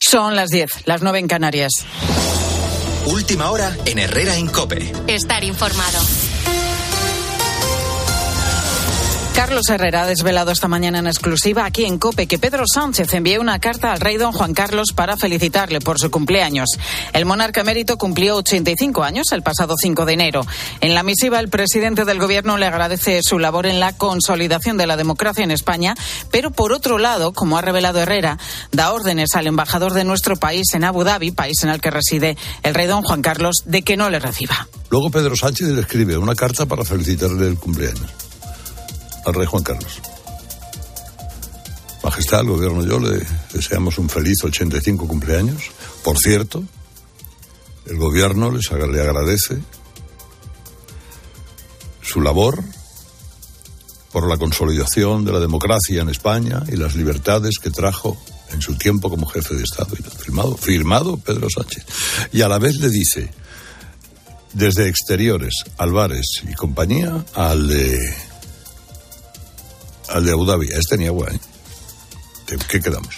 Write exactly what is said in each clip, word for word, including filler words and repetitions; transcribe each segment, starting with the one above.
Son las diez, las nueve en Canarias. Última hora en Herrera en COPE. Estar informado. Carlos Herrera ha desvelado esta mañana en exclusiva aquí en COPE que Pedro Sánchez envió una carta al rey don Juan Carlos para felicitarle por su cumpleaños. El monarca emérito cumplió ochenta y cinco años el pasado cinco de enero. En la misiva, el presidente del gobierno le agradece su labor en la consolidación de la democracia en España, pero por otro lado, como ha revelado Herrera, da órdenes al embajador de nuestro país en Abu Dhabi, país en el que reside el rey don Juan Carlos, de que no le reciba. Luego Pedro Sánchez le escribe una carta para felicitarle el cumpleaños al rey Juan Carlos. Majestad, el gobierno y yo le deseamos un feliz ochenta y cinco cumpleaños. Por cierto, el gobierno les le agradece su labor por la consolidación de la democracia en España y las libertades que trajo en su tiempo como jefe de Estado. Firmado, firmado Pedro Sánchez. Y a la vez le dice, desde exteriores, Álvarez y compañía, al de... al de Abu Dhabi, este ni agua, ¿eh? ¿Qué quedamos?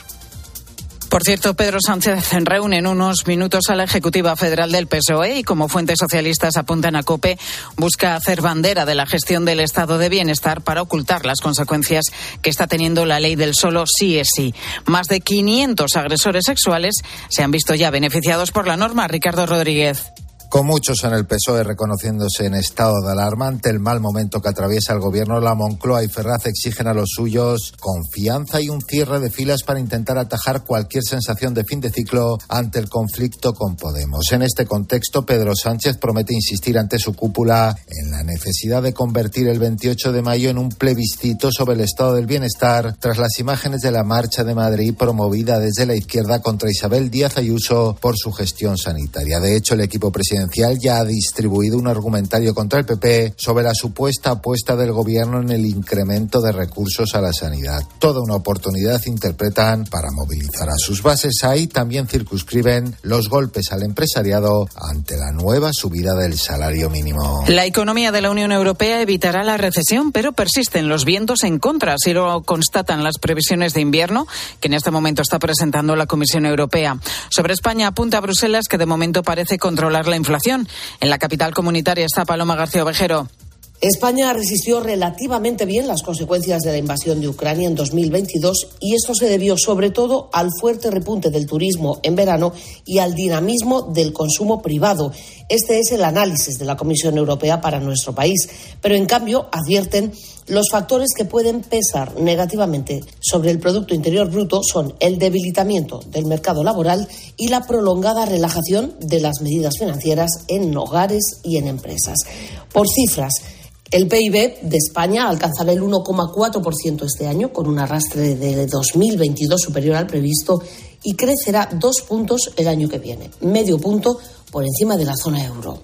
Por cierto, Pedro Sánchez reúne en unos minutos a la Ejecutiva Federal del P S O E y, como fuentes socialistas apuntan a COPE, busca hacer bandera de la gestión del estado de bienestar para ocultar las consecuencias que está teniendo la ley del solo sí es sí. Más de quinientos agresores sexuales se han visto ya beneficiados por la norma. Ricardo Rodríguez. Con muchos en el P S O E reconociéndose en estado de alarma ante el mal momento que atraviesa el gobierno, la Moncloa y Ferraz exigen a los suyos confianza y un cierre de filas para intentar atajar cualquier sensación de fin de ciclo ante el conflicto con Podemos. En este contexto, Pedro Sánchez promete insistir ante su cúpula en la necesidad de convertir el veintiocho de mayo en un plebiscito sobre el estado del bienestar tras las imágenes de la Marcha de Madrid promovida desde la izquierda contra Isabel Díaz Ayuso por su gestión sanitaria. De hecho, el equipo presidencial ya ha distribuido un argumentario contra el P P sobre la supuesta apuesta del gobierno en el incremento de recursos a la sanidad. Toda una oportunidad, interpretan, para movilizar a sus bases. Ahí también circunscriben los golpes al empresariado ante la nueva subida del salario mínimo. La economía de la Unión Europea evitará la recesión, pero persisten los vientos en contra, así lo constatan las previsiones de invierno que en este momento está presentando la Comisión Europea. Sobre España apunta a Bruselas que de momento parece controlar la inflación. En la capital comunitaria está Paloma García Ovejero. España resistió relativamente bien las consecuencias de la invasión de Ucrania en dos mil veintidós y esto se debió sobre todo al fuerte repunte del turismo en verano y al dinamismo del consumo privado. Este es el análisis de la Comisión Europea para nuestro país, pero en cambio advierten los factores que pueden pesar negativamente sobre el Producto Interior Bruto son el debilitamiento del mercado laboral y la prolongada relajación de las medidas financieras en hogares y en empresas. Por cifras, el P I B de España alcanzará el uno coma cuatro por ciento este año, con un arrastre de dos mil veintidós superior al previsto, y crecerá dos puntos el año que viene, medio punto por encima de la zona euro.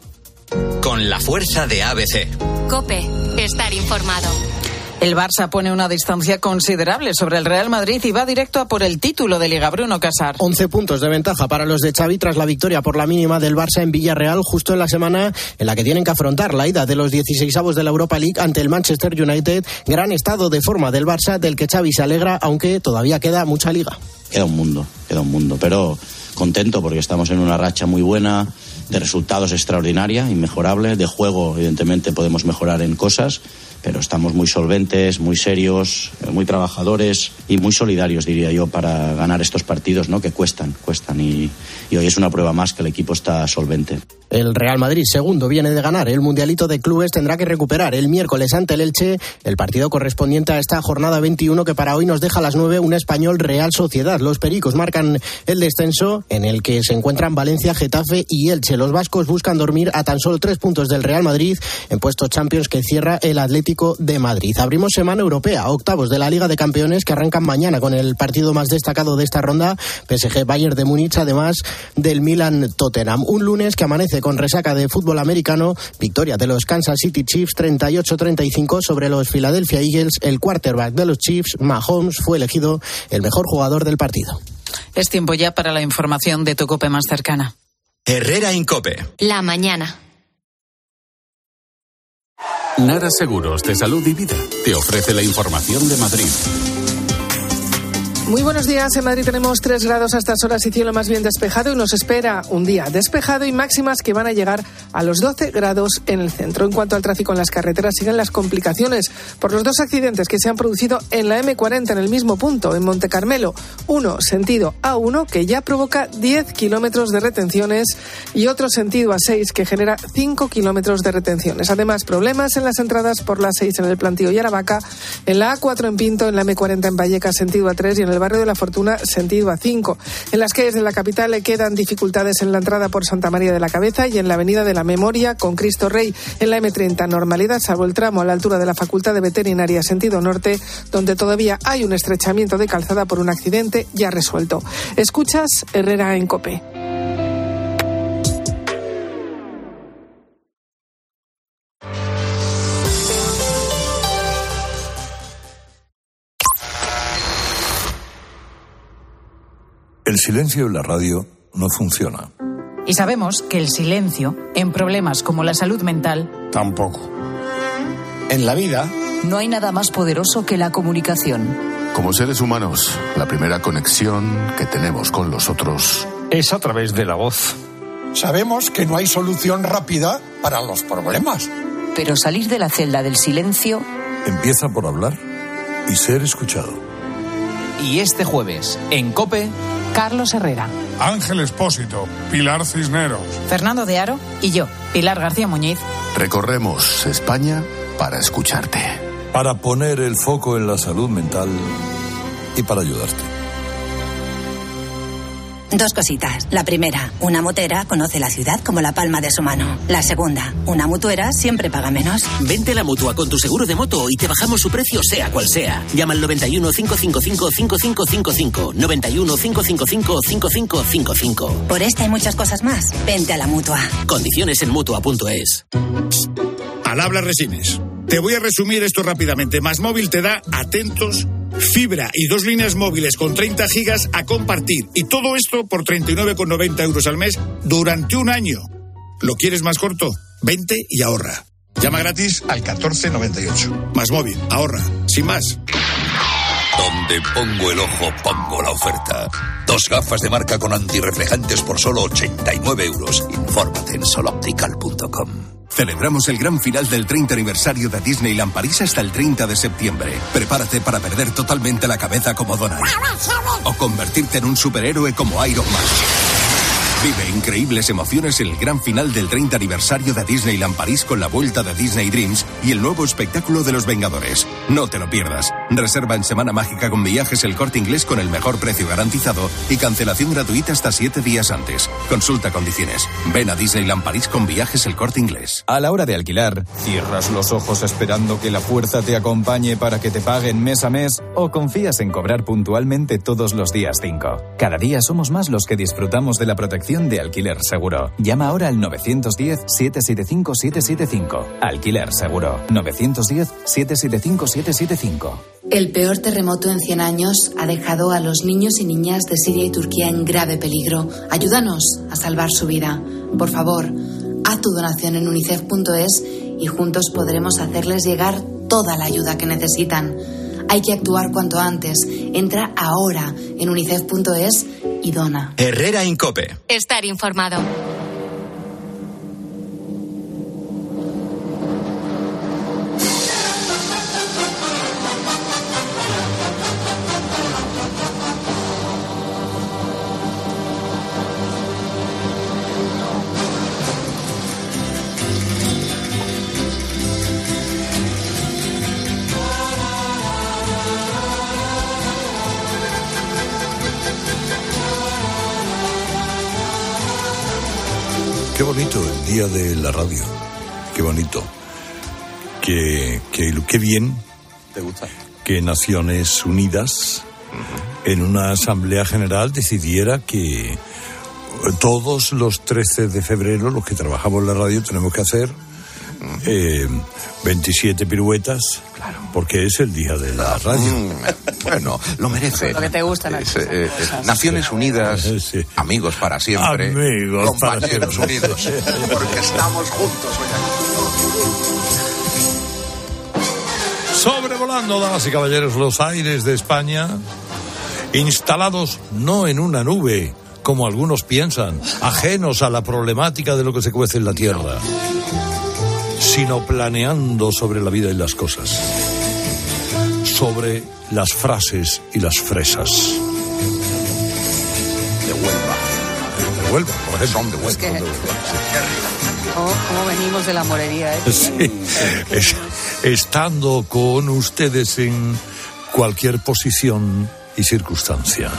Con la fuerza de A B C. COPE, estar informado. El Barça pone una distancia considerable sobre el Real Madrid y va directo a por el título de Liga. Bruno Casar. once puntos de ventaja para los de Xavi tras la victoria por la mínima del Barça en Villarreal, justo en la semana en la que tienen que afrontar la ida de los dieciseisavos de la Europa League ante el Manchester United. Gran estado de forma del Barça, del que Xavi se alegra, aunque todavía queda mucha liga. Queda un mundo, queda un mundo, pero contento porque estamos en una racha muy buena, de resultados extraordinaria, inmejorable, de juego evidentemente podemos mejorar en cosas, pero estamos muy solventes, muy serios, muy trabajadores y muy solidarios, diría yo, para ganar estos partidos, ¿no? Que cuestan, cuestan y, y hoy es una prueba más que el equipo está solvente. El Real Madrid, segundo, viene de ganar el Mundialito de Clubes, tendrá que recuperar el miércoles ante el Elche el partido correspondiente a esta jornada veintiuno, que para hoy nos deja a las nueve un Español Real Sociedad. Los pericos marcan el descenso, en el que se encuentran Valencia, Getafe y Elche. Los vascos buscan dormir a tan solo tres puntos del Real Madrid en puestos Champions que cierra el Atlético de Madrid. Abrimos semana europea, octavos de la Liga de Campeones que arrancan mañana con el partido más destacado de esta ronda, P S G Bayern de Múnich, además del Milan Tottenham. Un lunes que amanece con resaca de fútbol americano, victoria de los Kansas City Chiefs treinta y ocho a treinta y cinco sobre los Philadelphia Eagles. El quarterback de los Chiefs, Mahomes, fue elegido el mejor jugador del partido. Es tiempo ya para la información de tu COPE más cercana. Herrera en COPE. La mañana. Nara Seguros de Salud y Vida te ofrece la información de Madrid. Muy buenos días. En Madrid tenemos tres grados a estas horas y cielo más bien despejado, y nos espera un día despejado y máximas que van a llegar a los doce grados en el centro. En cuanto al tráfico en las carreteras, siguen las complicaciones por los dos accidentes que se han producido en la eme cuarenta en el mismo punto, en Monte Carmelo. Uno sentido A uno, que ya provoca diez kilómetros de retenciones, y otro sentido A seis, que genera cinco kilómetros de retenciones. Además, problemas en las entradas por la A seis en el Plantío y Aravaca, en la A cuatro en Pinto, en la eme cuarenta en Vallecas sentido A tres y en el barrio de la Fortuna sentido A cinco. En las calles de la capital le quedan dificultades en la entrada por Santa María de la Cabeza y en la avenida de la Memoria con Cristo Rey. En la eme treinta normalidad, salvo el tramo a la altura de la Facultad de Veterinaria sentido norte, donde todavía hay un estrechamiento de calzada por un accidente ya resuelto. Escuchas Herrera en COPE. El silencio en la radio no funciona. Y sabemos que el silencio, en problemas como la salud mental, tampoco. En la vida, no hay nada más poderoso que la comunicación. Como seres humanos, la primera conexión que tenemos con los otros es a través de la voz. Sabemos que no hay solución rápida para los problemas. Pero salir de la celda del silencio empieza por hablar y ser escuchado. Y este jueves, en COPE, Carlos Herrera, Ángel Expósito, Pilar Cisneros, Fernando de Aro y yo, Pilar García Muñiz. Recorremos España para escucharte. Para poner el foco en la salud mental y para ayudarte. Dos cositas. La primera, una motera conoce la ciudad como la palma de su mano. La segunda, una mutuera siempre paga menos. Vente a la Mutua con tu seguro de moto y te bajamos su precio sea cual sea. Llama al noventa y uno, cinco cinco cinco, cinco cinco cinco cinco. noventa y uno, cinco cinco cinco, cinco cinco cinco cinco. Por esta y muchas cosas más, vente a la Mutua. Condiciones en Mutua punto es. Al habla Resines. Te voy a resumir esto rápidamente. Más Móvil te da, atentos, fibra y dos líneas móviles con treinta gigas a compartir. Y todo esto por treinta y nueve con noventa euros al mes durante un año. ¿Lo quieres más corto? Vente y ahorra. Llama gratis al catorce noventa y ocho. Más Móvil, ahorra. Sin más. Donde pongo el ojo, pongo la oferta. Dos gafas de marca con antirreflejantes por solo ochenta y nueve euros. Infórmate en soloptical punto com. Celebramos el gran final del treinta aniversario de Disneyland París hasta el treinta de septiembre. Prepárate para perder totalmente la cabeza como Donald. O convertirte en un superhéroe como Iron Man. Vive increíbles emociones en el gran final del treinta aniversario de Disneyland París con la vuelta de Disney Dreams y el nuevo espectáculo de los Vengadores. No te lo pierdas. Reserva en Semana Mágica con Viajes El Corte Inglés con el mejor precio garantizado y cancelación gratuita hasta siete días antes. Consulta condiciones. Ven a Disneyland París con Viajes El Corte Inglés. A la hora de alquilar, ¿cierras los ojos esperando que la fuerza te acompañe para que te paguen mes a mes o confías en cobrar puntualmente todos los días cinco? Cada día somos más los que disfrutamos de la protección de Alquiler Seguro. Llama ahora al nueve uno cero, siete siete cinco, siete siete cinco. Alquiler Seguro. nueve uno cero, siete siete cinco, siete siete cinco. El peor terremoto en cien años ha dejado a los niños y niñas de Siria y Turquía en grave peligro. Ayúdanos a salvar su vida. Por favor, haz tu donación en unicef punto es y juntos podremos hacerles llegar toda la ayuda que necesitan. Hay que actuar cuanto antes. Entra ahora en unicef punto es y dona. Herrera en COPE. Estar informado. Qué bonito el día de la radio. Qué bonito. Qué, qué, qué bien. ¿Te gusta? Que Naciones Unidas, uh-huh, en una asamblea general decidiera que todos los trece de febrero, los que trabajamos en la radio, tenemos que hacer uh-huh. eh, veintisiete piruetas. Claro. Porque es el día de la radio. Mm, bueno, lo merece. Lo que te gusta, es, eh, eh, Naciones Unidas, sí. Amigos para siempre. Amigos compañeros para siempre. unidos. Porque estamos juntos hoy aquí. Sobrevolando, damas y caballeros, los aires de España, instalados no en una nube, como algunos piensan, ajenos a la problemática de lo que se cuece en la tierra, sino planeando sobre la vida y las cosas, sobre las frases y las fresas. De Huelva. De Huelva, por ejemplo. Son de Huelva. Es que... Son de Huelva. ¿Cómo, cómo venimos de la morería, eh? Sí, es, estando con ustedes en cualquier posición y circunstancia.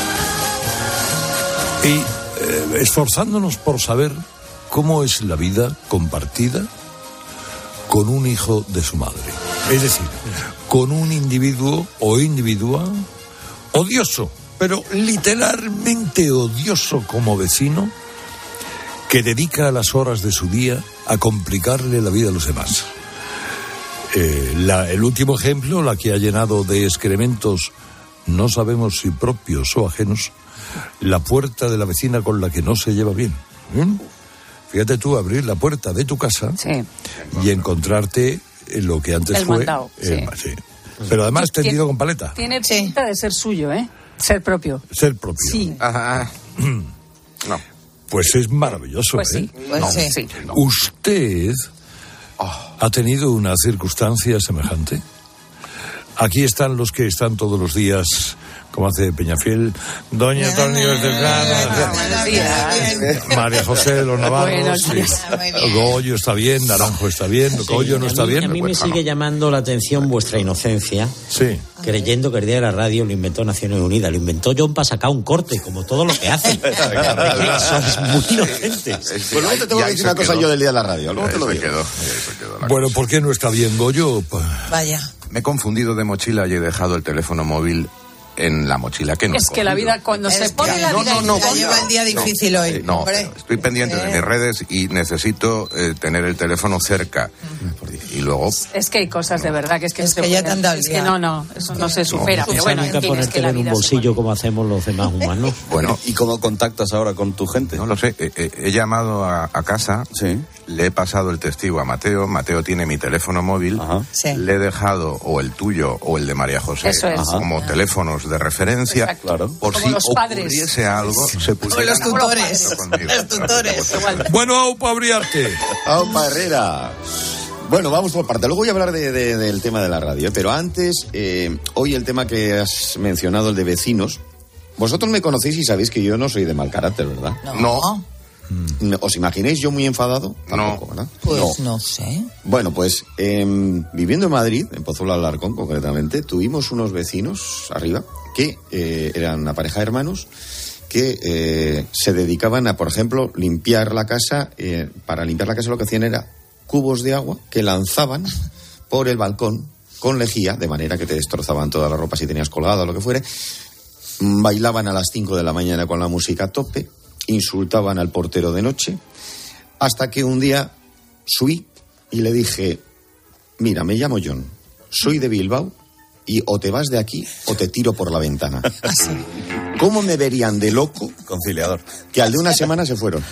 Y eh, esforzándonos por saber cómo es la vida compartida con un hijo de su madre. Es decir, con un individuo o individua odioso, pero literalmente odioso como vecino, que dedica las horas de su día a complicarle la vida a los demás. Eh, la, el último ejemplo, la que ha llenado de excrementos, no sabemos si propios o ajenos, la puerta de la vecina con la que no se lleva bien. ¿Mm? Fíjate tú, abrir la puerta de tu casa, sí, y encontrarte en lo que antes el fue... mandado, eh, sí. sí. Pero además Tiene, tendido con paleta. Tiene pinta de ser suyo, ¿eh? Ser propio. Ser propio. Sí. Ajá. No. Pues es maravilloso, Pues ¿eh? sí, pues no, sí. sí. No. ¿Usted ha tenido una circunstancia semejante? Aquí están los que están todos los días, como hace Peñafiel, Doña Antonio de María José de los Navarros, sí. Goyo está bien, Naranjo está bien, sí, Goyo no está a mí, bien. A mí me pues, sigue no. llamando la atención vuestra inocencia, sí, creyendo que el día de la radio lo inventó Naciones Unidas, lo inventó John para sacar un corte, como todo lo que hace. Sois muy inocentes. Pues luego te tengo que decir una cosa yo del día de la radio, luego te lo digo. Quedó, bueno, ¿por qué no está bien, Goyo? Vaya. Me he confundido de mochila y he dejado el teléfono móvil en la mochila que no Es he que la cogido. vida, cuando Es se pone que- la no, vida no, en no, serio, lleva el día difícil hoy. No, hombre. estoy pendiente de mis redes y necesito eh, tener el teléfono cerca. Y luego... es que hay cosas de verdad que es que, Es no se que ya puede- te han dado el es día. que no, no, eso no se supera. No, Pero bueno, nunca en fin, es que ponértelo la en un vida se bolsillo como hacemos los demás humanos. Bueno, ¿Y cómo contactas ahora con tu gente? no lo sé. He, he- he llamado a, a casa, Sí. le he pasado el testigo a Mateo. Mateo tiene mi teléfono móvil. Ajá. Sí. Le he dejado o el tuyo o el de María José Eso es. como teléfonos de referencia. Exacto. Claro. Por Como si los padres. ocurriese algo, se Como pusieran los en tutores. contacto conmigo. Los tutores. Bueno, Aupa Briarte. ¡Aupa Herrera! Bueno, vamos por parte. Luego voy a hablar de, de- del tema de la radio, ¿eh? Pero antes, eh, hoy el tema que has mencionado, el de vecinos. Vosotros me conocéis y sabéis que yo no soy de mal carácter, ¿verdad? No. No. ¿Os imagináis yo muy enfadado? Tampoco, ¿verdad? Pues no sé. Bueno, pues eh, viviendo en Madrid, en Pozuelo de Alarcón concretamente, tuvimos unos vecinos arriba que eh, eran una pareja de hermanos que eh, se dedicaban a, por ejemplo, limpiar la casa. Eh, para limpiar la casa lo que hacían era cubos de agua que lanzaban por el balcón con lejía, de manera que te destrozaban toda la ropa si tenías colgada o lo que fuere. Bailaban a las cinco de la mañana con la música a tope, insultaban al portero de noche, hasta que un día subí y le dije: mira, me llamo John, soy de Bilbao y o te vas de aquí o te tiro por la ventana. ¿Cómo me verían de loco? Conciliador. Que al de una semana se fueron.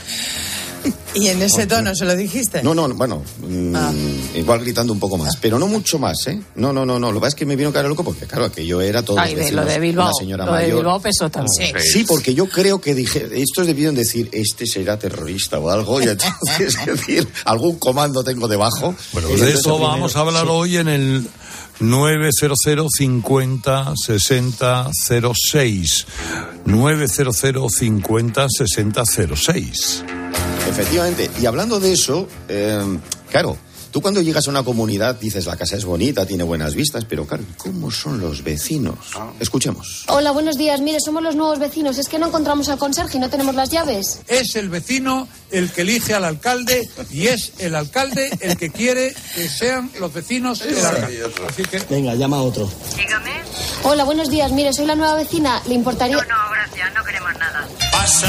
¿Y en ese tono se lo dijiste? No, no, bueno, mmm, Ah. igual gritando un poco más, pero no mucho más, ¿eh? No, no, no, no, lo que pasa es que me vino cara loco porque, claro, que yo era todo Ay, de, lo de Bilbao. una señora Lo de mayor. Bilbao pesó también. Sí. Sí, porque yo creo que dije, estos debieron decir, este será terrorista o algo, y entonces, es decir, algún comando tengo debajo. Bueno, Y de entonces eso primero- vamos a hablar sí. hoy en el nueve cero cero cincuenta sesenta cero seis. nueve cero cero cincuenta sesenta cero seis. Efectivamente, y hablando de eso, eh, claro, tú cuando llegas a una comunidad dices, la casa es bonita, tiene buenas vistas, pero claro, ¿cómo son los vecinos? Escuchemos. Hola, buenos días. Mire, somos los nuevos vecinos. Es que no encontramos al conserje y no tenemos las llaves. Es el vecino el que elige al alcalde y es el alcalde el que quiere que sean los vecinos el alcalde. Así que... Venga, llama a otro. Dígame. Hola, buenos días. Mire, soy la nueva vecina. ¿Le importaría...? No, no, gracias, no queremos nada. Así,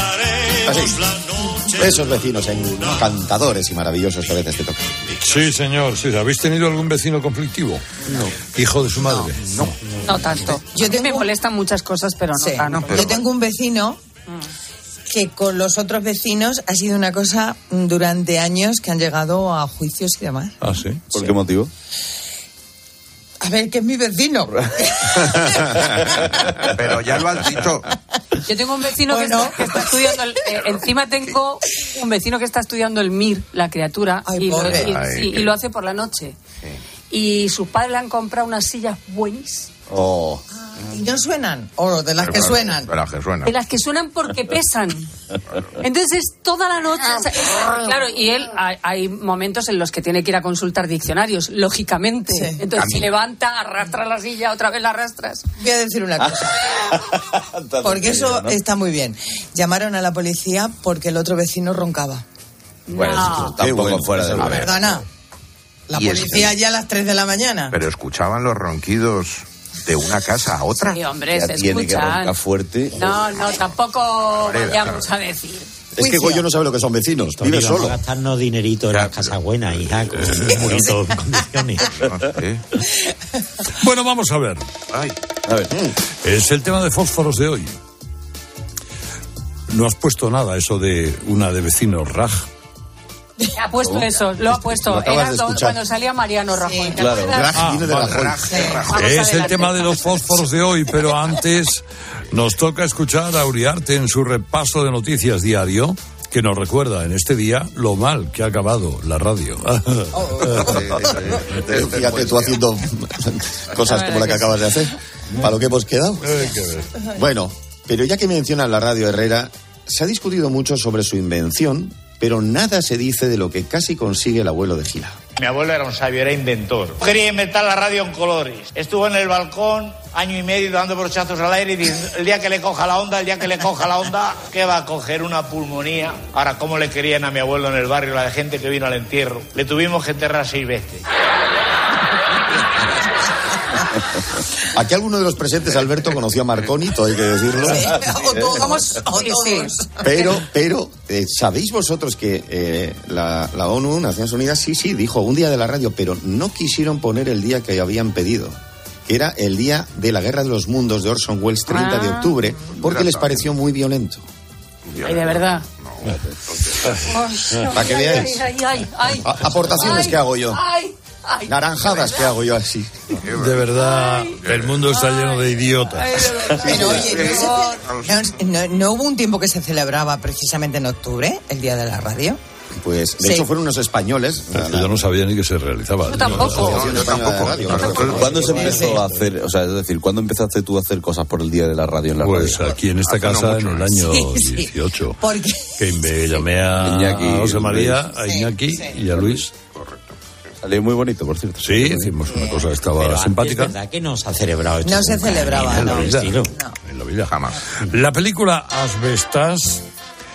esos vecinos encantadores y maravillosos que a veces te tocan. Sí, señor, sí. ¿Habéis tenido algún vecino conflictivo? No. ¿Hijo de su madre? No. No tanto. Yo A mí tengo- me molestan muchas cosas, pero no Sí. tanto. Yo tengo un vecino que con los otros vecinos ha sido una cosa durante años que han llegado a juicios y demás. Ah, sí. ¿Por qué motivo? A ver, que es mi vecino. Pero ya lo has dicho. Yo tengo un vecino bueno. que, está, que está estudiando, el, eh, encima tengo un vecino que está estudiando el M I R, la criatura, Ay, y, lo, y, Ay, sí, y lo hace por la noche. Sí. Y sus padres le han comprado unas sillas buenísimas. Oh. ¿Y no suenan? ¿O de las Pero que claro, suenan? De las que suenan. De las que suenan porque pesan. Entonces, toda la noche... O sea, es, claro, y él, hay, hay momentos en los que tiene que ir a consultar diccionarios, lógicamente. Sí. Entonces, se levanta, arrastra la silla, otra vez la arrastras. Voy a decir una cosa. Porque eso ¿no? está muy bien. Llamaron a la policía porque el otro vecino roncaba. Bueno, no. Está un poco bueno, fuera de la Perdona. La policía es... ya a las tres de la mañana. Pero escuchaban los ronquidos... de una casa a otra. Sí, hombre, ya se tiene escuchan. que roncar fuerte. No, no, tampoco vayamos a decir. Es que Goyo no sabe lo que son vecinos. Vive solo. Vamos a gastarnos dinerito en la casa buena, hija, con un murito en condiciones. ¿Eh? Bueno, vamos a ver. Ay. A ver. Es el tema de fósforos de hoy. No has puesto nada, eso de una de vecinos Raj. Ha puesto oh, eso, lo ha puesto. Lo Era cuando salía Mariano Rajoy. Sí, claro, ah, viene de Rajoy. Sí. Es el tema de los fósforos de hoy, pero antes nos toca escuchar a Uriarte en su repaso de noticias diario, que nos recuerda en este día lo mal que ha acabado la radio. Fíjate tú haciendo cosas como la que acabas de hacer, para lo que hemos quedado. Bueno, pero ya que mencionas la radio Herrera, se ha discutido mucho sobre su invención, pero nada se dice de lo que casi consigue el abuelo de Gila. Mi abuelo era un sabio, era inventor. Quería inventar la radio en colores. Estuvo en el balcón año y medio dando brochazos al aire y diciendo, el día que le coja la onda, el día que le coja la onda, que va a coger una pulmonía. Ahora, ¿cómo le querían a mi abuelo en el barrio, la de gente que vino al entierro? Le tuvimos que enterrar seis veces. Aquí alguno de los presentes, Alberto, conoció a Marconi, todo hay que decirlo. Sí, o todos, o todos. Pero, pero, eh, ¿sabéis vosotros que eh, la, la ONU, Naciones Unidas, sí, sí, dijo un día de la radio, pero no quisieron poner el día que habían pedido, que era el día de la Guerra de los Mundos de Orson Welles, treinta de octubre, porque les pareció muy violento. Ay, de verdad. Para que veáis. Ay, ay, ay, A- aportaciones ay, que hago yo. Ay, ay, Naranjadas que hago yo así. De verdad, el mundo está lleno de idiotas. Pero oye, ¿no, se, no, no hubo un tiempo que se celebraba precisamente en octubre, el Día de la Radio? Pues, de Sí. hecho, fueron unos españoles. Es que yo no sabía ni que se realizaba. Yo tampoco. No, yo tampoco. ¿Cuándo se empezó a hacer, o sea, es decir, cuándo empezaste tú a hacer cosas por el Día de la Radio en la Pues radio? aquí en esta Hace no casa, mucho, en el ¿eh? año Sí, sí. dieciocho, Porque que me llamé a Iñaki, a José María, Luis. a Iñaki y a Luis. Salió muy bonito, por cierto. Sí, hicimos una cosa que estaba Pero simpática. Es verdad que no se ha celebrado esto. no se nunca, celebraba, ni En nada la del vida, estilo. en la vida jamás. La película Asbestas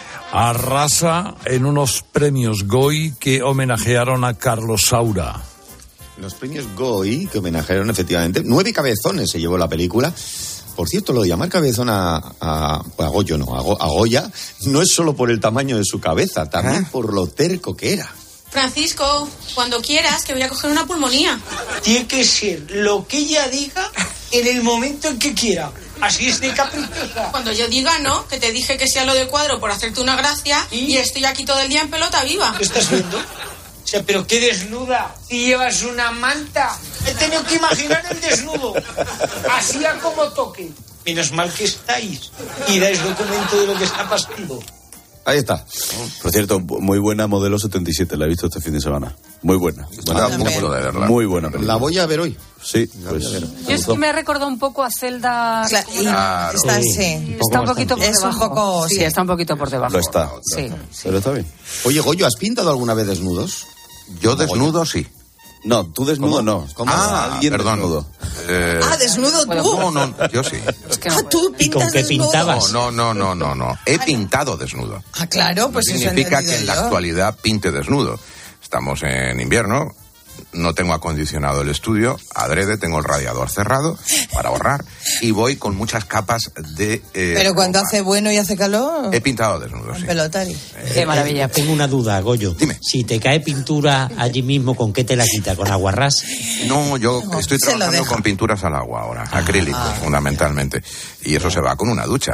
arrasa en unos premios Goy que homenajearon a Carlos Saura. Los premios Goy, que homenajearon efectivamente, nueve cabezones se llevó la película. Por cierto, lo de llamar cabezón a, a, a Goyo, no, a, Go, a Goya, no es solo por el tamaño de su cabeza, también ¿Ah? por lo terco que era. Francisco, cuando quieras, que voy a coger una pulmonía. Tiene que ser lo que ella diga en el momento en que quiera. Así es de caprichosa. Cuando yo diga no, que te dije que sea lo de cuadro por hacerte una gracia y, y estoy aquí todo el día en pelota viva. ¿Qué estás viendo? O sea, pero qué desnuda. Si llevas una manta. He tenido que imaginar el desnudo. Así a como toque. Menos mal que estáis y dais documento de lo que está pasando. Ahí está. Por cierto, muy buena Modelo setenta y siete, la he visto este fin de semana. Muy buena. buena Ah, muy, de verla. muy buena película. La voy a ver hoy. Sí, pues. Yo es que me he recordado un poco a Zelda. Claro. Está, sí. Sí, está un poquito por Es debajo. un poco, sí, sí. está un poquito por debajo. Lo está. Sí, sí. Pero está bien. Oye, Goyo, ¿has pintado alguna vez desnudos? Yo desnudo, sí. No, tú desnudo ¿Cómo? no. ¿Cómo? Ah, alguien perdón. desnudo. Eh, Ah, desnudo tú. no, no, yo sí. Es que Ah, no, tú ¿Y con pintas qué desnudo. pintabas? No, no, no, no, no. He pintado desnudo. Ah, claro, pues No eso he significa que entendido en la yo. actualidad pinte desnudo. Estamos en invierno, no tengo acondicionado el estudio, adrede, tengo el radiador cerrado para ahorrar y voy con muchas capas de... Eh, Pero cuando ropa. hace bueno y hace calor, He pintado desnudo, en sí. pelotari. Qué maravilla. Tengo una duda, Goyo. Dime. Si te cae pintura allí mismo, ¿con qué te la quita? ¿Con aguarrás? No, yo No, estoy se lo trabajando deja. con pinturas al agua ahora, acrílicos fundamentalmente, y eso se va con una ducha.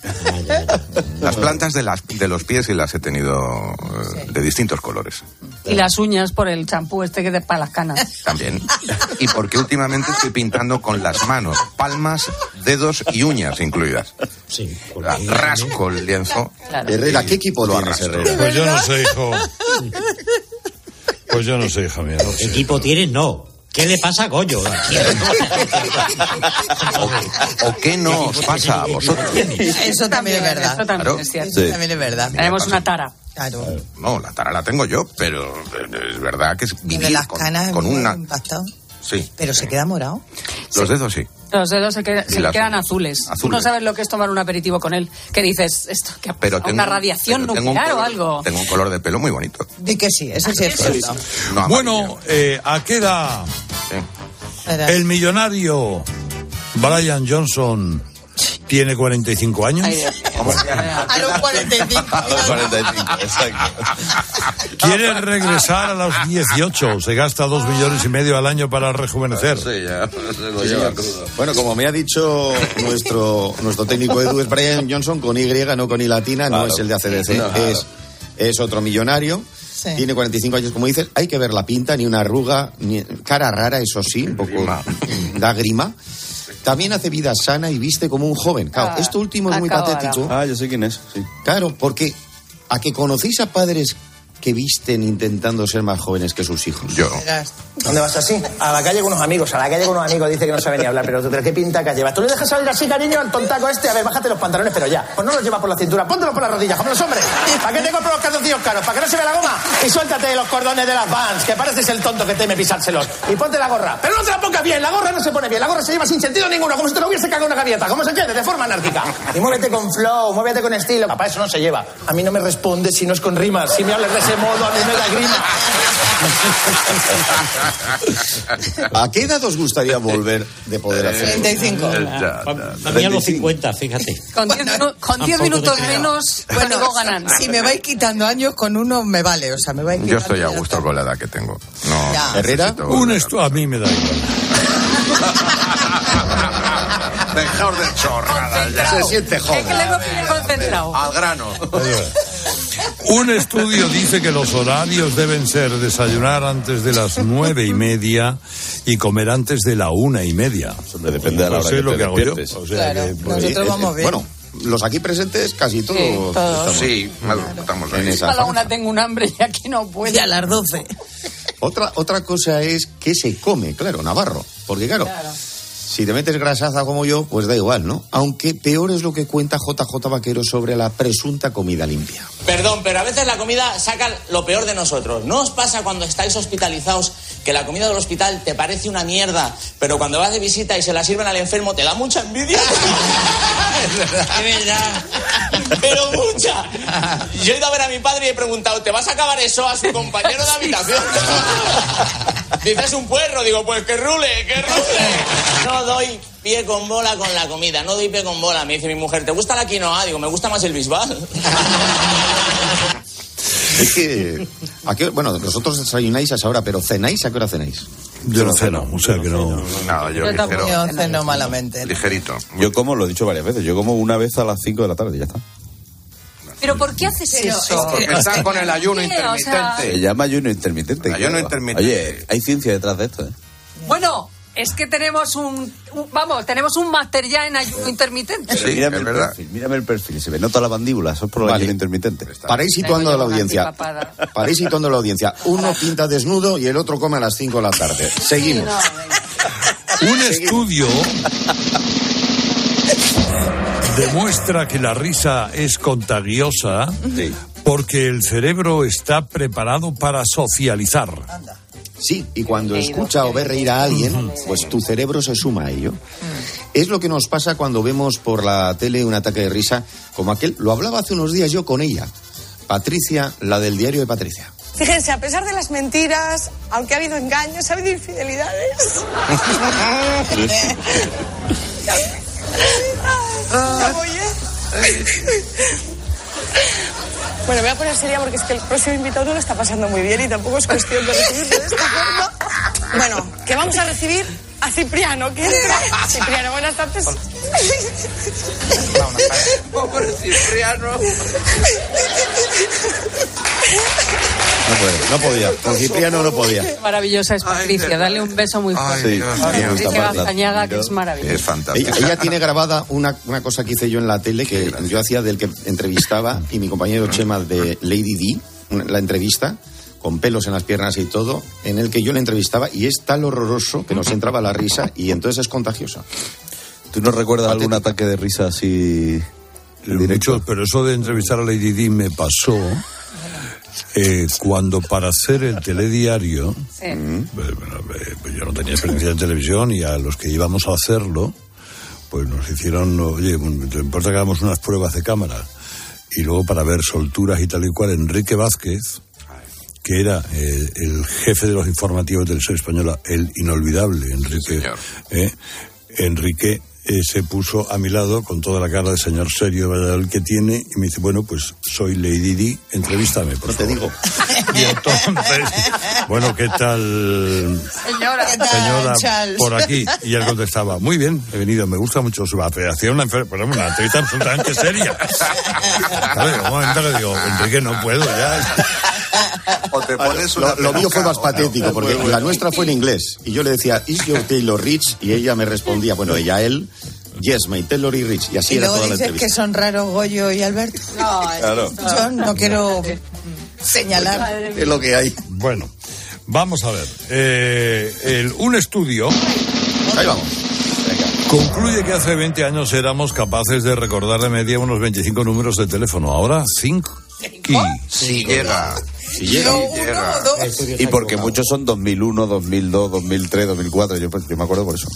Las plantas de, las, de los pies y las he tenido eh, de distintos colores. Y las uñas por el champú este que es para las canas. También. Y porque últimamente estoy pintando con las manos, palmas, dedos y uñas incluidas. Sí. Rasco el lienzo. Claro. Herrera, ¿qué equipo lo tienes, Herrera? Pues yo no sé, hijo. Pues yo no sé, hija mía. No sé. ¿Equipo tienes? No. ¿Qué le pasa a Goyo? ¿O, ¿O qué no os pasa a vosotros? Eso también es verdad. Eso también Claro. es cierto. Eso también es verdad. Tenemos una tara. Claro. No, la tara la tengo yo, pero es verdad que es Lo de vivir las con, canas con es muy una... impactado. Sí. Pero se queda morado. Los dedos sí. Los dedos se, queda- se las- quedan azules. Tú azules. no sabes lo que es tomar un aperitivo con él. ¿Qué dices? Esto, ¿qué ha Pero pasado? tengo, ¿Una radiación pero tengo un nuclear o color- algo? Tengo un color de pelo muy bonito. Di que sí, eso sí es cierto. No, Bueno, eh, ¿a qué edad Era- el millonario Brian Johnson tiene cuarenta y cinco años? Ay, Dios. A los cuarenta y cinco. A los cuarenta y cinco, exacto. Quiere regresar a los dieciocho. Se gasta dos millones y medio al año para rejuvenecer. Sí, ya, se lo lleva crudo. Bueno, como me ha dicho nuestro nuestro técnico Edu, es Brian Johnson con Y, no con I latina, no Claro. es el de A C D C, No, claro. es, es otro millonario. Sí. Tiene cuarenta y cinco años, como dices. Hay que ver la pinta, ni una arruga, ni cara rara, eso sí, un poco da grima. También hace vida sana y viste como un joven. Claro, Ah, esto último es muy acabara. patético. Ah, yo sé quién es, sí. Claro, porque a que conocéis a padres que visten intentando ser más jóvenes que sus hijos. Yo. Verás. ¿Dónde vas así? A la calle con unos amigos, a la calle con unos amigos, dice que no sabe ni hablar, pero tú, ¿qué pinta que llevas? ¿Tú le dejas salir así, cariño, al tontaco este? A ver, bájate los pantalones, pero ya. Pues no los llevas por la cintura, póntelos por las rodillas, como los hombres. ¿Para qué te compro los calzoncillos caros? ¿Para que no se vea la goma? Y suéltate los cordones de las Vans, que pareces el tonto que teme pisárselos. Y ponte la gorra. Pero no te la pongas bien, la gorra no se pone bien, la gorra se lleva sin sentido ninguno, como si te lo hubiese cagado una gaviota, como se quiere, de forma anárquica. Y muévete con flow, muévete con estilo. Papá, eso no se lleva. A mí no me respondes si no es con rimas. Si me hablas de ese modo, a mí me da grima. ¿A qué edad os gustaría volver de poder hacer? treinta y cinco. A mí a los cincuenta, fíjate. Con diez minu- con diez Tampoco minutos te queda. menos, Bueno, digo ganan. si me vais quitando años, con uno me vale. O sea, me vais quitando. Yo estoy a ya gusto está. con la edad que tengo. No, Ya. ¿Herrera? necesito Un volver. esto a mí me da igual. Dejaos de chorradas, ya se siente Es que joven. le pide concentrado. Al grano. Un estudio dice que los horarios deben ser desayunar antes de las nueve y media y comer antes de la una y media. Hombre, depende de la hora Pues es que lo te que hago yo. despiertes. O sea Claro, que, pues, nosotros Eh, vamos eh, bien. Bueno, los aquí presentes casi todos. Sí, todos. estamos Sí, estamos en ahí. esa A la franja. una tengo un hambre y aquí no puedo. Y a las doce. Otra, otra cosa es que se come, claro, Navarro. Porque claro, Claro. si te metes grasaza como yo, pues da igual, ¿no? Aunque peor es lo que cuenta J J Vaquero sobre la presunta comida limpia. Perdón, pero a veces la comida saca lo peor de nosotros. ¿No os pasa cuando estáis hospitalizados que la comida del hospital te parece una mierda, pero cuando vas de visita y se la sirven al enfermo te da mucha envidia? Es verdad. Es verdad. Pero mucha. Yo he ido a ver a mi padre y he preguntado, ¿te vas a acabar eso a su compañero de habitación? Dices un puerro, digo, pues que rule, que rule. No doy pie con bola con la comida, no doy pie con bola. Me dice mi mujer, ¿te gusta la quinoa? Digo, me gusta más el bisbal. Es que, ¿a qué- bueno, vosotros desayunáis a esa hora, pero ¿cenáis? ¿A qué hora cenáis? yo no ceno, o sea que no. No, yo ligero. Yo ceno malamente. Ligerito. Yo como, lo he dicho varias veces, yo como una vez a las cinco de la tarde y ya está. ¿Pero por qué haces Pero eso? Porque están con el ayuno ¿Qué? O sea- intermitente. Se llama ayuno intermitente. Ayuno claro. intermitente. Oye, hay ciencia detrás de esto, ¿eh? Bueno, es que tenemos un, un- vamos, tenemos un máster ya en ayuno intermitente. Sí, mírame es el verdad. perfil, mírame el perfil, se me nota la mandíbula, eso es por el Vale. ayuno intermitente. Para ir situando a la audiencia. Papada. Para ir situando a la audiencia. Uno pinta desnudo y el otro come a las cinco de la tarde. Seguimos. Un estudio demuestra que la risa es contagiosa porque el cerebro está preparado para socializar. Sí, y cuando escucha o ve reír a alguien, pues tu cerebro se suma a ello. Es lo que nos pasa cuando vemos por la tele un ataque de risa como aquel. Lo hablaba hace unos días yo con ella, Patricia, la del diario de Patricia. Fíjense, a pesar de las mentiras, aunque ha habido engaños, ha habido infidelidades. Ya voy, ¿eh? Bueno, me voy a poner seria porque es que el próximo invitado no lo está pasando muy bien y tampoco es cuestión de recibirlo de esta forma. Bueno, que vamos a recibir a Cipriano, que entra. Cipriano, buenas tardes. Pobre Cipriano. No puede, no podía. Con Cipriano no podía. Maravillosa es Patricia. Dale un beso muy fuerte. Sí, Patricia Gaztañaga, que es maravillosa. Es fantástico. Ella, ella tiene grabada una, una cosa que hice yo en la tele, que yo hacía del que entrevistaba, y mi compañero Chema de Lady Di, la entrevista, con pelos en las piernas y todo, en el que yo le entrevistaba, y es tan horroroso que nos entraba la risa, y entonces es contagioso. ¿Tú no recuerdas algún ataque de risa así directo? Pero eso de entrevistar a Lady Di me pasó eh, cuando para hacer el telediario, sí. eh, bueno, eh, yo no tenía experiencia en televisión, y a los que íbamos a hacerlo, pues nos hicieron, oye, ¿te importa que hagamos unas pruebas de cámara? Y luego para ver solturas y tal y cual, Enrique Vázquez, que era eh, el jefe de los informativos de Televisión Española, el inolvidable Enrique, eh, Enrique eh, se puso a mi lado con toda la cara de señor serio que tiene, y me dice, bueno, pues soy Lady Di, entrevístame, por no favor. te digo. Y entonces, bueno, ¿qué tal, señora, ¿qué tal, señora Charles? por aquí? Y él contestaba, muy bien, he venido, me gusta mucho su papel. Hacía una, enfer- pues, una entrevista absolutamente seria. Claro, un momento le digo, Enrique, no puedo ya. O te pones una lo, lo mío fue más patético, porque la nuestra fue en inglés, y yo le decía, ¿Is your Taylor rich? Y ella me respondía, bueno, ella, él, yes, my Taylor is rich, y así y era luego toda la dices entrevista. que son raros Goyo y Alberto. No, claro. Yo no quiero señalar. Es lo que hay. Bueno, vamos a ver. Eh, el, un estudio... Ahí vamos. Concluye que hace veinte años éramos capaces de recordar de media unos veinticinco números de teléfono. Ahora, cinco. Si llega. Si llega. Si llega. Y porque muchos son dos mil uno, dos mil dos, dos mil tres, dos mil cuatro. Yo, pues, yo me acuerdo por eso.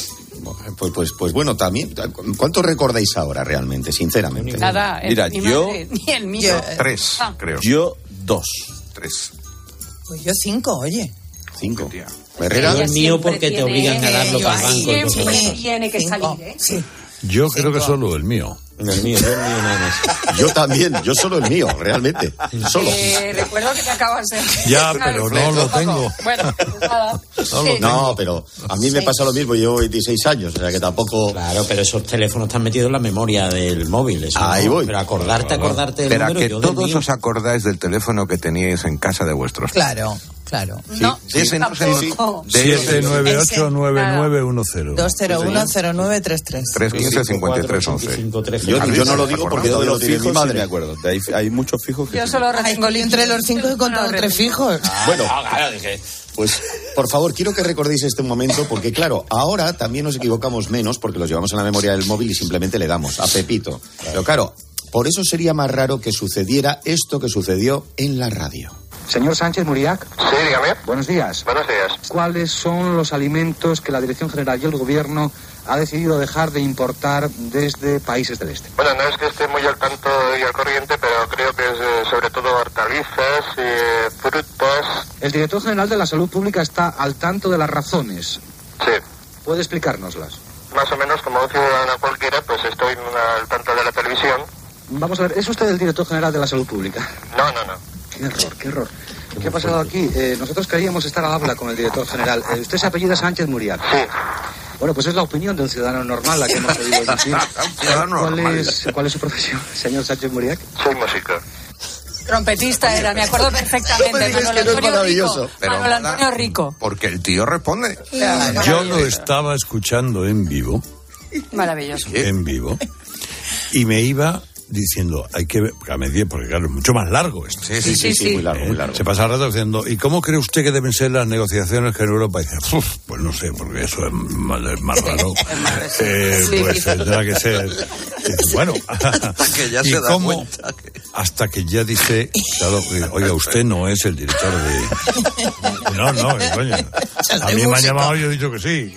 Pues, pues, pues bueno, también. ¿Cuánto recordáis ahora realmente, sinceramente? Nada, Mira, ni yo- madre, ni el mío. Tres, Ah. creo. Yo, dos. Tres. Pues yo cinco, oye. Cinco. Herrera. Yo el mío porque te obligan a darlo para el banco. Siempre entonces- tiene que Cinco. salir, ¿eh? Sí. Yo creo que solo el mío. El mío, yo el mío nada más. Yo también, yo solo el mío, realmente. Solo. Eh, recuerdo que te acabas de... Ya, pero no lo tengo. Bueno, pues nada. No lo Sí. No, pero a mí me pasa lo mismo, yo llevo veintiséis años, o sea que tampoco... Claro, pero esos teléfonos están metidos en la memoria del móvil. Eso Ahí no. voy. Pero acordarte, acordarte del Pero a número, que yo del todos mío. os acordáis del teléfono que teníais en casa de vuestros Claro, claro. No, Sí, ese no sé, tampoco. de siete nueve ocho nueve nueve uno cero. dos cero uno cero nueve tres tres. tres quince cincuenta y tres once. Yo, yo no lo digo porque Yo de todavía lo los tiene mi fijos sí madre. me acuerdo. De ahí, hay muchos fijos que Yo sí. solo Ay, retengo entre los cinco he contado tres fijos. Bueno, claro, dije. pues por favor, quiero que recordéis este momento porque claro, ahora también nos equivocamos menos porque los llevamos en la memoria del móvil y simplemente le damos a Pepito. Pero claro, por eso sería más raro que sucediera esto que sucedió en la radio. Señor Sánchez Muriac. Sí, dígame. Buenos días. Buenos días. ¿Cuáles son los alimentos que la Dirección General y el Gobierno ha decidido dejar de importar desde países del este? Bueno, no es que esté muy al tanto y al corriente, pero creo que es eh, sobre todo hortalizas, eh, frutas. El director general de la Salud Pública está al tanto de las razones. Sí. ¿Puede explicárnoslas? Más o menos como un ciudadano cualquiera, pues estoy al tanto de la televisión. Vamos a ver, ¿es usted el director general de la Salud Pública? No, no, no. Qué error, qué error. ¿Qué ha pasado aquí? Eh, nosotros creíamos estar al habla con el director general. Eh, usted se apellida Sánchez Muriac. Sí. Bueno, pues es la opinión de un ciudadano normal la que hemos podido decir. Un ciudadano ¿Cuál normal. es, ¿Cuál es su profesión, señor Sánchez Muriac? Soy músico. Trompetista era, me acuerdo perfectamente. No me digas Manuel que no es Antonio maravilloso. Rico. Pero Manuel nada. Antonio Rico. Porque el tío responde. Yo lo estaba escuchando en vivo, Maravilloso. en vivo, y me iba diciendo, hay que ver, porque a medida, porque claro, es mucho más largo esto. Sí, sí, sí. sí. Muy largo, muy largo. Se pasa el rato diciendo, ¿y cómo cree usted que deben ser las negociaciones que en Europa? Y dice, "Uf, pues no sé, porque eso es más, es más raro. Eh, Sí. Pues tendrá que ser. Y dice, bueno, Que ya ¿y se da cómo? cuenta que- Hasta que ya dice, claro, oiga, usted no es el director de... No, no, coño. A mí me han llamado y yo he dicho que sí.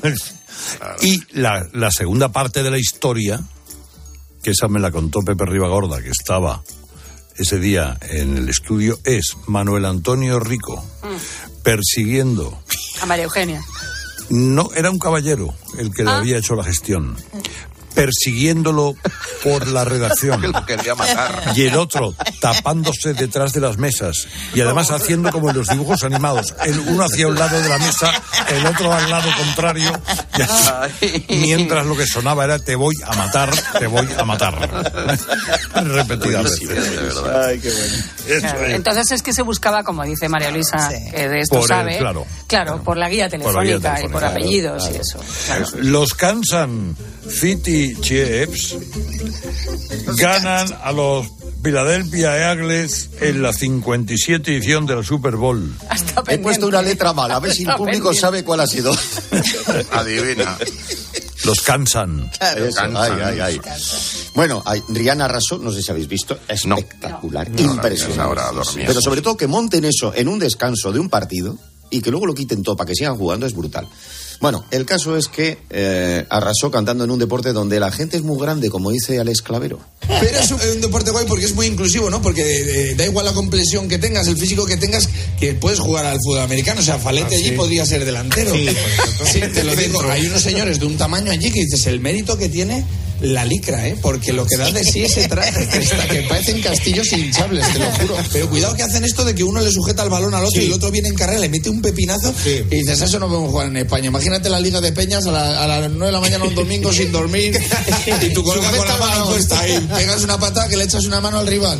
Y la, la segunda parte de la historia, que esa me la contó Pepe Ribagorda, que estaba ese día en el estudio, es Manuel Antonio Rico persiguiendo. A María Eugenia. No, era un caballero el que le Ah. había hecho la gestión. persiguiéndolo por la redacción. Lo quería matar. Y el otro tapándose detrás de las mesas. Y además haciendo como en los dibujos animados. El uno hacia un lado de la mesa, el otro al lado contrario. Y así, mientras lo que sonaba era te voy a matar, te voy a matar. Repetidas veces. Ay, qué bueno. Claro, entonces es que se buscaba, como dice María Luisa, sí. que de esto por sabe, el, claro, claro, por la guía telefónica, por la guía telefónica y por claro, apellidos claro. y eso. Claro. Los Kansas City Chiefs ganan a los Philadelphia Eagles en la cincuenta y siete edición de la Super Bowl. He puesto una letra mala, a ver si el público pendiente. sabe cuál ha sido. Adivina. Los Kansas. Claro, ay, ay, ay. Bueno, hay, Rihanna arrasó, no sé si habéis visto, espectacular, no. impresionante. Ahora Pero sobre todo que monten eso en un descanso de un partido y que luego lo quiten todo para que sigan jugando es brutal. Bueno, el caso es que eh, arrasó cantando en un deporte donde la gente es muy grande, como dice Alex Clavero. Pero es un, un deporte guay porque es muy inclusivo, ¿no? Porque eh, da igual la complexión que tengas, el físico que tengas, que puedes jugar al fútbol americano. O sea, Falete ah, allí sí. podría ser delantero. Sí, sí, te lo digo. Hay unos señores de un tamaño allí que dices, el mérito que tiene la licra, ¿eh? Porque lo que da de sí ese traje, que, está, que parecen castillos hinchables, te lo juro. Pero cuidado que hacen esto de que uno le sujeta el balón al otro sí. y el otro viene en carrera, le mete un pepinazo sí. y dices, eso no podemos jugar en España. Imagínate la Liga de Peñas a, la, a las nueve de la mañana un domingo sin dormir y tu colega con la mano puesta ahí. Pegas una patada que le echas una mano al rival.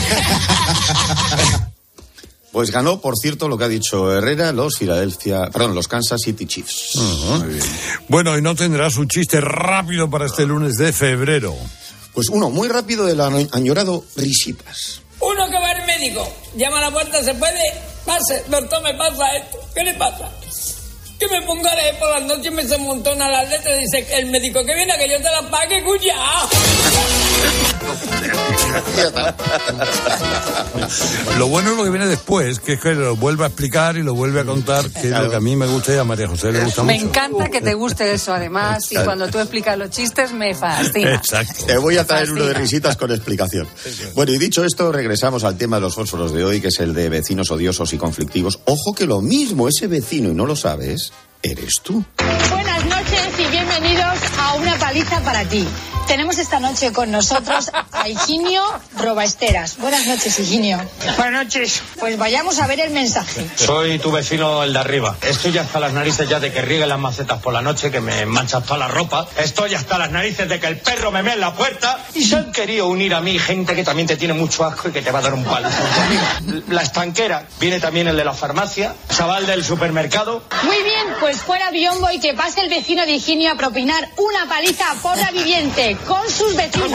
Pues ganó, por cierto, lo que ha dicho Herrera, los Philadelphia, perdón, los Kansas City Chiefs. Uh-huh. Muy bien. Bueno, y no tendrás un chiste rápido para este lunes de febrero. Pues uno muy rápido del añorado Risitas. Uno que va al médico, llama a la puerta, ¿se puede? Pase, doctor, me pasa esto. ¿Qué le pasa? Que me ponga a leer por las noches y me se montona las letras y dice, el médico que viene, que yo te las pague, cuya. Lo bueno es lo que viene después, que es que lo vuelve a explicar y lo vuelve a contar, que es lo que a mí me gusta y a María José le gusta me mucho. Me encanta que te guste eso, además, y cuando tú explicas los chistes me fascina. Exacto. Te voy a traer uno de Risitas con explicación. Bueno, y dicho esto, regresamos al tema de los fósforos de hoy, que es el de vecinos odiosos y conflictivos. Ojo que lo mismo, ese vecino, y no lo sabes, eres tú. Buenas noches y bienvenidos a Una paliza para ti. Tenemos esta noche con nosotros a Higinio Robaesteras. Buenas noches, Higinio. Buenas noches. Pues vayamos a ver el mensaje. Soy tu vecino, el de arriba. Estoy hasta las narices ya de que rieguen las macetas por la noche, que me manchas toda la ropa. Estoy hasta las narices de que el perro me mee en la puerta. Y se han querido unir a mí gente que también te tiene mucho asco y que te va a dar un palo. La estanquera. Viene también el de la farmacia. Chaval del supermercado. Muy bien, pues fuera biombo y que pase el vecino de Higinio a propinar una paliza por la viviente con sus vecinos.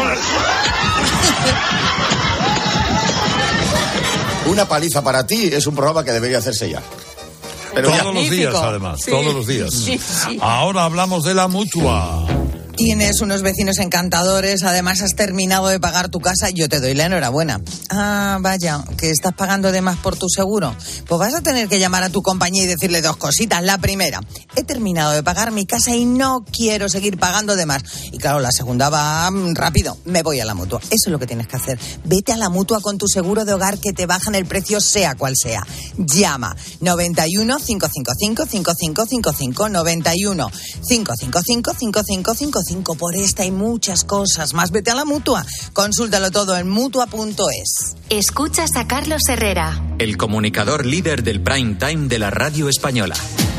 Una paliza para ti es un programa que debería hacerse ya. Pero todos ya. los días, además, sí. todos los días. Sí, sí. Ahora hablamos de la Mutua. Tienes unos vecinos encantadores, además has terminado de pagar tu casa, yo te doy la enhorabuena. Ah, vaya, que estás pagando de más por tu seguro. Pues vas a tener que llamar a tu compañía y decirle dos cositas. La primera, he terminado de pagar mi casa y no quiero seguir pagando de más. Y claro, la segunda va rápido, me voy a la Mutua. Eso es lo que tienes que hacer. Vete a la Mutua con tu seguro de hogar que te bajan el precio sea cual sea. Llama noventa y uno, cinco cinco cinco, cinco cinco cinco cinco, noventa y uno, cinco cinco cinco, cinco cinco cinco cinco. Por esta y muchas cosas más. Vete a la Mutua. Consúltalo todo en mutua punto es. Escuchas a Carlos Herrera, el comunicador líder del prime time de la radio española.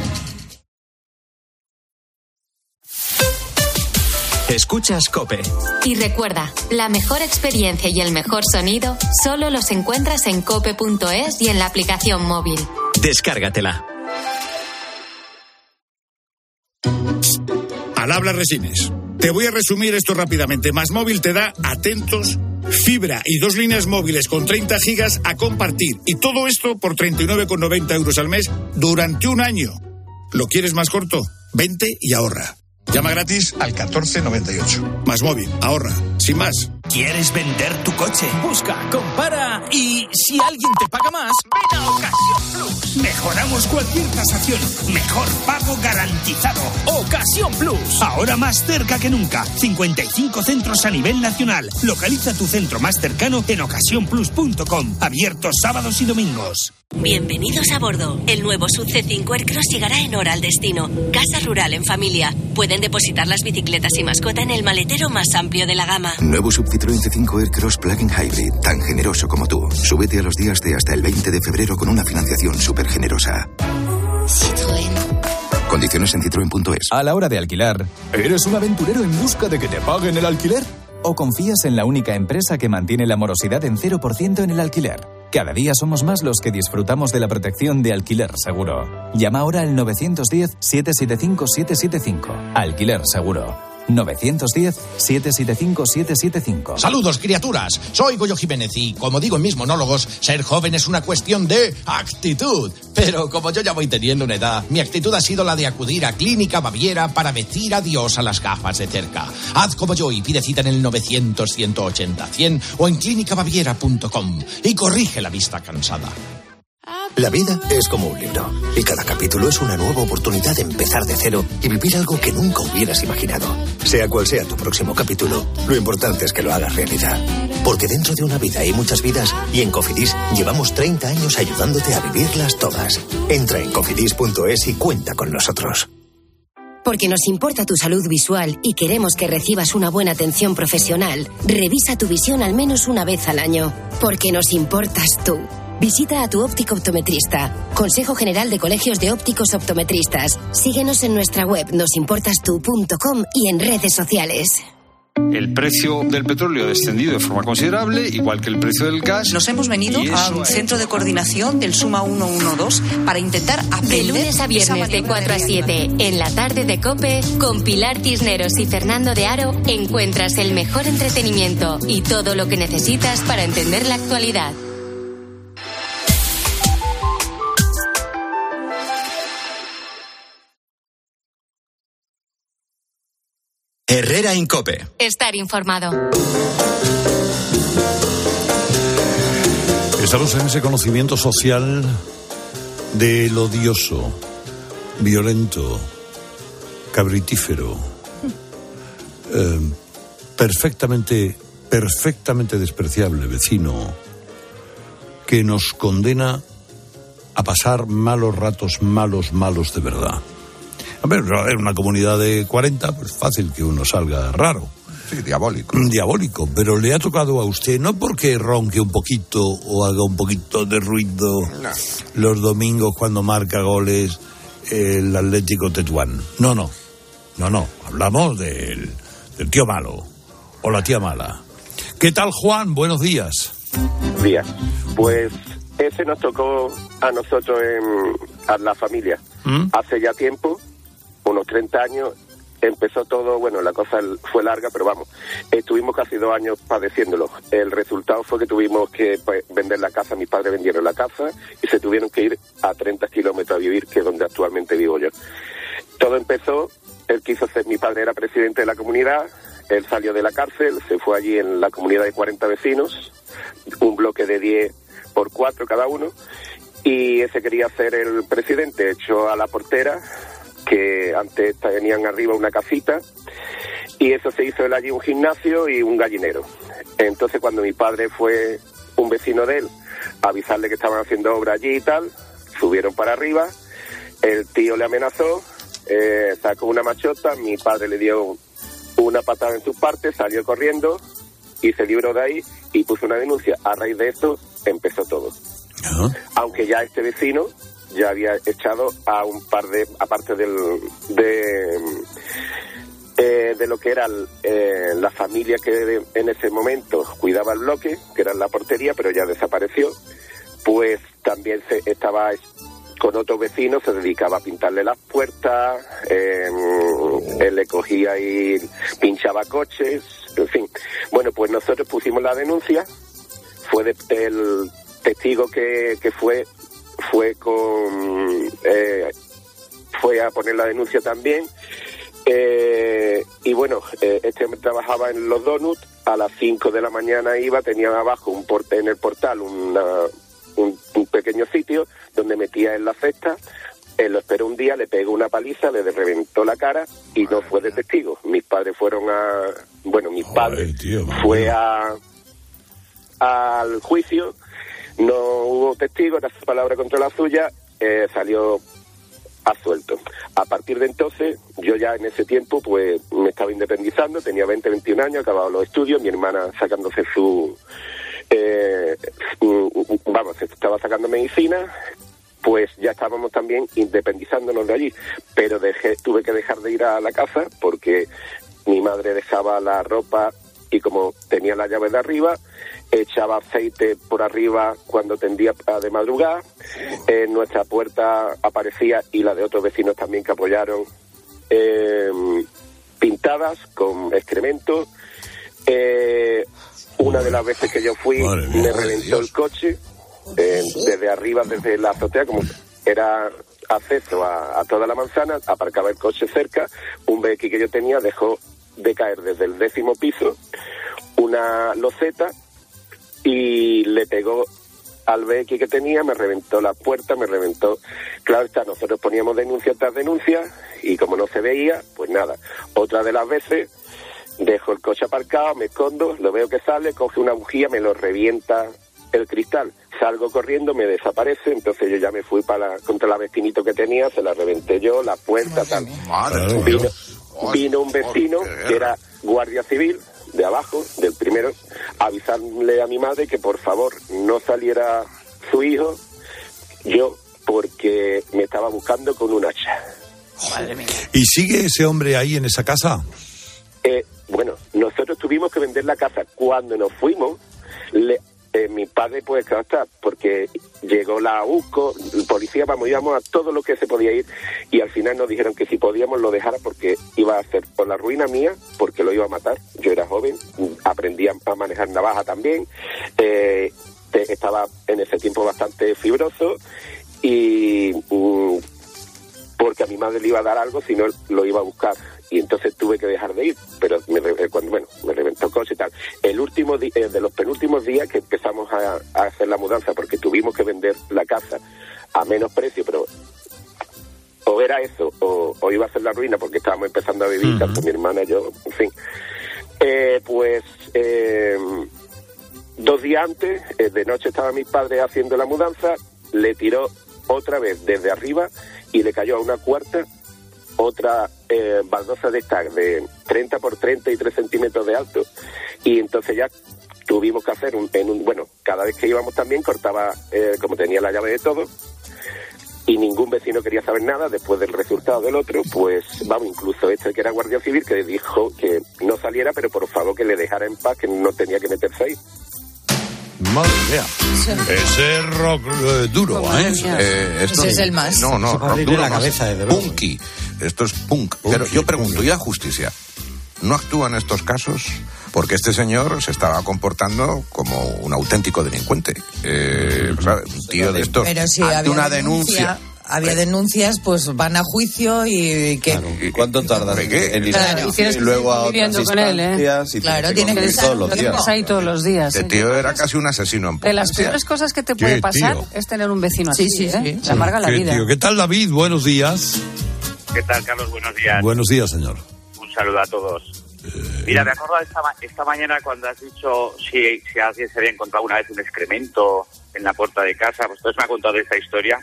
Escuchas COPE. Y recuerda, la mejor experiencia y el mejor sonido solo los encuentras en cope punto es y en la aplicación móvil. Descárgatela. Al habla Resines. Te voy a resumir esto rápidamente. Más Móvil te da, atentos, fibra y dos líneas móviles con treinta gigas a compartir. Y todo esto por treinta y nueve con noventa euros al mes durante un año. ¿Lo quieres más corto? Vente y ahorra. Llama gratis al catorce noventa y ocho. Más Móvil, ahorra, sin más. ¿Quieres vender tu coche? Busca, compara y si alguien te paga más, ven a Ocasión Plus. Mejoramos cualquier tasación. Mejor pago garantizado. Ocasión Plus. Ahora más cerca que nunca. cincuenta y cinco centros a nivel nacional. Localiza tu centro más cercano en ocasión plus punto com. Abiertos sábados y domingos. Bienvenidos a bordo. El nuevo S U V C cinco Aircross llegará en hora al destino. Casa rural en familia. Pueden depositar las bicicletas y mascota en el maletero más amplio de la gama. Nuevo Sub Citroën C cinco Aircross Plug-in Hybrid, tan generoso como tú. Súbete a los días de hasta el veinte de febrero con una financiación súper generosa. Citroën. Condiciones en citroen punto es. A la hora de alquilar, ¿eres un aventurero en busca de que te paguen el alquiler? ¿O confías en la única empresa que mantiene la morosidad en cero por ciento en el alquiler? Cada día somos más los que disfrutamos de la protección de Alquiler Seguro. Llama ahora al nueve uno cero, siete siete cinco, siete siete cinco. Alquiler Seguro. nueve uno cero, siete siete cinco, siete siete cinco. Saludos, criaturas. Soy Goyo Jiménez y, como digo en mis monólogos, ser joven es una cuestión de actitud. Pero como yo ya voy teniendo una edad, mi actitud ha sido la de acudir a Clínica Baviera para decir adiós a las gafas de cerca. Haz como yo y pide cita en el novecientos, ciento ochenta, cien o en clínica baviera punto com y corrige la vista cansada. La vida es como un libro y cada capítulo es una nueva oportunidad de empezar de cero y vivir algo que nunca hubieras imaginado. Sea cual sea tu próximo capítulo, lo importante es que lo hagas realidad. Porque dentro de una vida hay muchas vidas y en Cofidis llevamos treinta años ayudándote a vivirlas todas. Entra en cofidis punto es y cuenta con nosotros. Porque nos importa tu salud visual y queremos que recibas una buena atención profesional, revisa tu visión al menos una vez al año. Porque nos importas tú. Visita a tu óptico optometrista. Consejo General de Colegios de Ópticos Optometristas. Síguenos en nuestra web nos importas tú punto com y en redes sociales. El precio del petróleo ha descendido de forma considerable, igual que el precio del gas. Nos hemos venido a un centro de coordinación del Suma ciento doce para intentar aprender. De lunes a viernes de cuatro a siete, en la tarde de COPE, con Pilar Cisneros y Fernando de Aro, encuentras el mejor entretenimiento y todo lo que necesitas para entender la actualidad. Herrera en COPE. Estar informado. Estamos en ese conocimiento social del odioso, violento, cabritífero, eh, perfectamente, perfectamente despreciable vecino que nos condena a pasar malos ratos, malos, malos de verdad. A ver, en una comunidad de cuarenta, pues fácil que uno salga raro. Sí, diabólico. Diabólico, pero le ha tocado a usted, no porque ronque un poquito o haga un poquito de ruido no. los domingos cuando marca goles el Atlético Tetuán. No, no, no, no, hablamos del, del tío malo o la tía mala. ¿Qué tal, Juan? Buenos días. Buenos días. Pues ese nos tocó a nosotros en a la familia. ¿Mm? Hace ya tiempo, unos treinta años, empezó todo, bueno, la cosa fue larga, pero vamos, estuvimos casi dos años padeciéndolo. El resultado fue que tuvimos que pues, vender la casa, mis padres vendieron la casa y se tuvieron que ir a treinta kilómetros a vivir, que es donde actualmente vivo yo. Todo empezó, él quiso ser, mi padre era presidente de la comunidad, él salió de la cárcel, se fue allí en la comunidad de cuarenta vecinos, un bloque de diez por cuatro cada uno, y ese quería ser el presidente, echó a la portera, que antes tenían arriba una casita, y eso se hizo él allí un gimnasio y un gallinero. Entonces cuando mi padre fue un vecino de él a avisarle que estaban haciendo obra allí y tal, subieron para arriba, el tío le amenazó, eh, sacó una machota, mi padre le dio una patada en sus partes, salió corriendo y se libró de ahí y puso una denuncia. A raíz de eso empezó todo. Uh-huh. Aunque ya este vecino ya había echado a un par de, aparte del de eh, de lo que era eh, la familia que de, en ese momento cuidaba el bloque, que era la portería, pero ya desapareció, pues también se estaba con otros vecinos, se dedicaba a pintarle las puertas, eh, él le cogía y pinchaba coches, en fin. Bueno, pues nosotros pusimos la denuncia, fue de, el testigo que, que fue fue con eh, fue a poner la denuncia también, eh, y bueno, eh, este hombre trabajaba en los donuts, a las cinco de la mañana iba, tenía abajo un porte, en el portal una, un, un pequeño sitio donde metía en la cesta, él lo esperó un día, le pegó una paliza, le reventó la cara y no fue de testigo. Mis padres fueron a, bueno, mis padres Ay, tío, fue a al juicio. no hubo testigo, era su palabra contra la suya, eh, salió absuelto. A partir de entonces, yo ya en ese tiempo pues me estaba independizando, tenía veinte, veintiún años, acababa los estudios, mi hermana sacándose su... Eh, vamos, estaba sacando medicina, pues ya estábamos también independizándonos de allí, pero dejé, tuve que dejar de ir a la casa porque mi madre dejaba la ropa y como tenía la llave de arriba, echaba aceite por arriba cuando tendía de madrugada, eh, nuestra puerta aparecía y la de otros vecinos también que apoyaron, eh, pintadas con excremento. Eh, una de las veces que yo fui me reventó el coche eh, desde arriba, desde la azotea, como era acceso a, a toda la manzana, aparcaba el coche cerca, un B X que yo tenía dejó de caer desde el décimo piso una loseta y le pegó al B X que tenía, me reventó la puerta, me reventó. Claro está, nosotros poníamos denuncia tras denuncia y como no se veía, pues nada. Otra de las veces dejo el coche aparcado, me escondo, lo veo que sale, coge una bujía, me lo revienta el cristal, salgo corriendo, me desaparece, entonces yo ya me fui para la, contra la vecinito que tenía, se la reventé yo, la puerta, tal. Vino, vino un vecino que era guardia civil de abajo, del primero, a avisarle a mi madre que por favor no saliera su hijo, yo, porque me estaba buscando con un hacha. Madre mía. ¿Y sigue ese hombre ahí en esa casa? Eh, bueno, nosotros tuvimos que vender la casa. Cuando nos fuimos, le, eh, mi padre, pues, claro está, porque llegó la U C O, el policía, vamos, íbamos a todo lo que se podía ir, y al final nos dijeron que si podíamos lo dejara porque iba a ser por la ruina mía, porque lo iba a matar. Yo era joven, aprendí a manejar navaja también, eh, te, estaba en ese tiempo bastante fibroso, y um, porque a mi madre le iba a dar algo, si no lo iba a buscar. Y entonces tuve que dejar de ir, pero me, cuando, bueno, me reventó cosas y tal. El último di- eh, de los penúltimos días que empezamos a, a hacer la mudanza, porque tuvimos que vender la casa a menos precio, pero o era eso, o, o iba a ser la ruina, porque estábamos empezando a vivir, uh-huh. tanto mi hermana y yo, en fin. Eh, pues, eh, dos días antes, eh, de noche estaba mi padre haciendo la mudanza, le tiró otra vez desde arriba y le cayó a una cuarta, otra eh, baldosa de esta de treinta por treinta y tres centímetros de alto, y entonces ya tuvimos que hacer un, en un bueno, cada vez que íbamos también cortaba, eh, como tenía la llave de todo, y ningún vecino quería saber nada después del resultado del otro, pues vamos, incluso este que era guardia civil, que dijo que no saliera, pero por favor que le dejara en paz, que no tenía que meterse ahí. Madre mía. Ese es rock eh, duro, ¿eh? eh esto, Ese es el más. No, no, rock duro, la no, cabeza, es desde luego. punky. Esto es punk. punky Pero yo pregunto, punky. ¿y la justicia? ¿No actúa en estos casos? Porque este señor se estaba comportando como un auténtico delincuente. Eh, ¿sabes? Un tío de estos. Pero si ante había una denuncia, denuncia. había denuncias, pues van a juicio y que Claro. ¿Y cuánto tardas en ir? Claro, y tienes que luego a viviendo con él, ¿eh? Claro, tienes que estar todos los días. Ahí todos los días. Este tío era casi un asesino en De las potencia. peores cosas que te puede ¿Qué pasar tío? es tener un vecino Sí, así, sí, ¿eh? sí. Te amarga la ¿Qué, vida. tío? ¿Qué tal, David? Buenos días. ¿Qué tal, Carlos? Buenos días. Buenos días, señor. Un saludo a todos. Mira, me acuerdo esta, ma- esta mañana cuando has dicho si, si alguien se había encontrado una vez un excremento en la puerta de casa. Pues entonces me ha contado esta historia.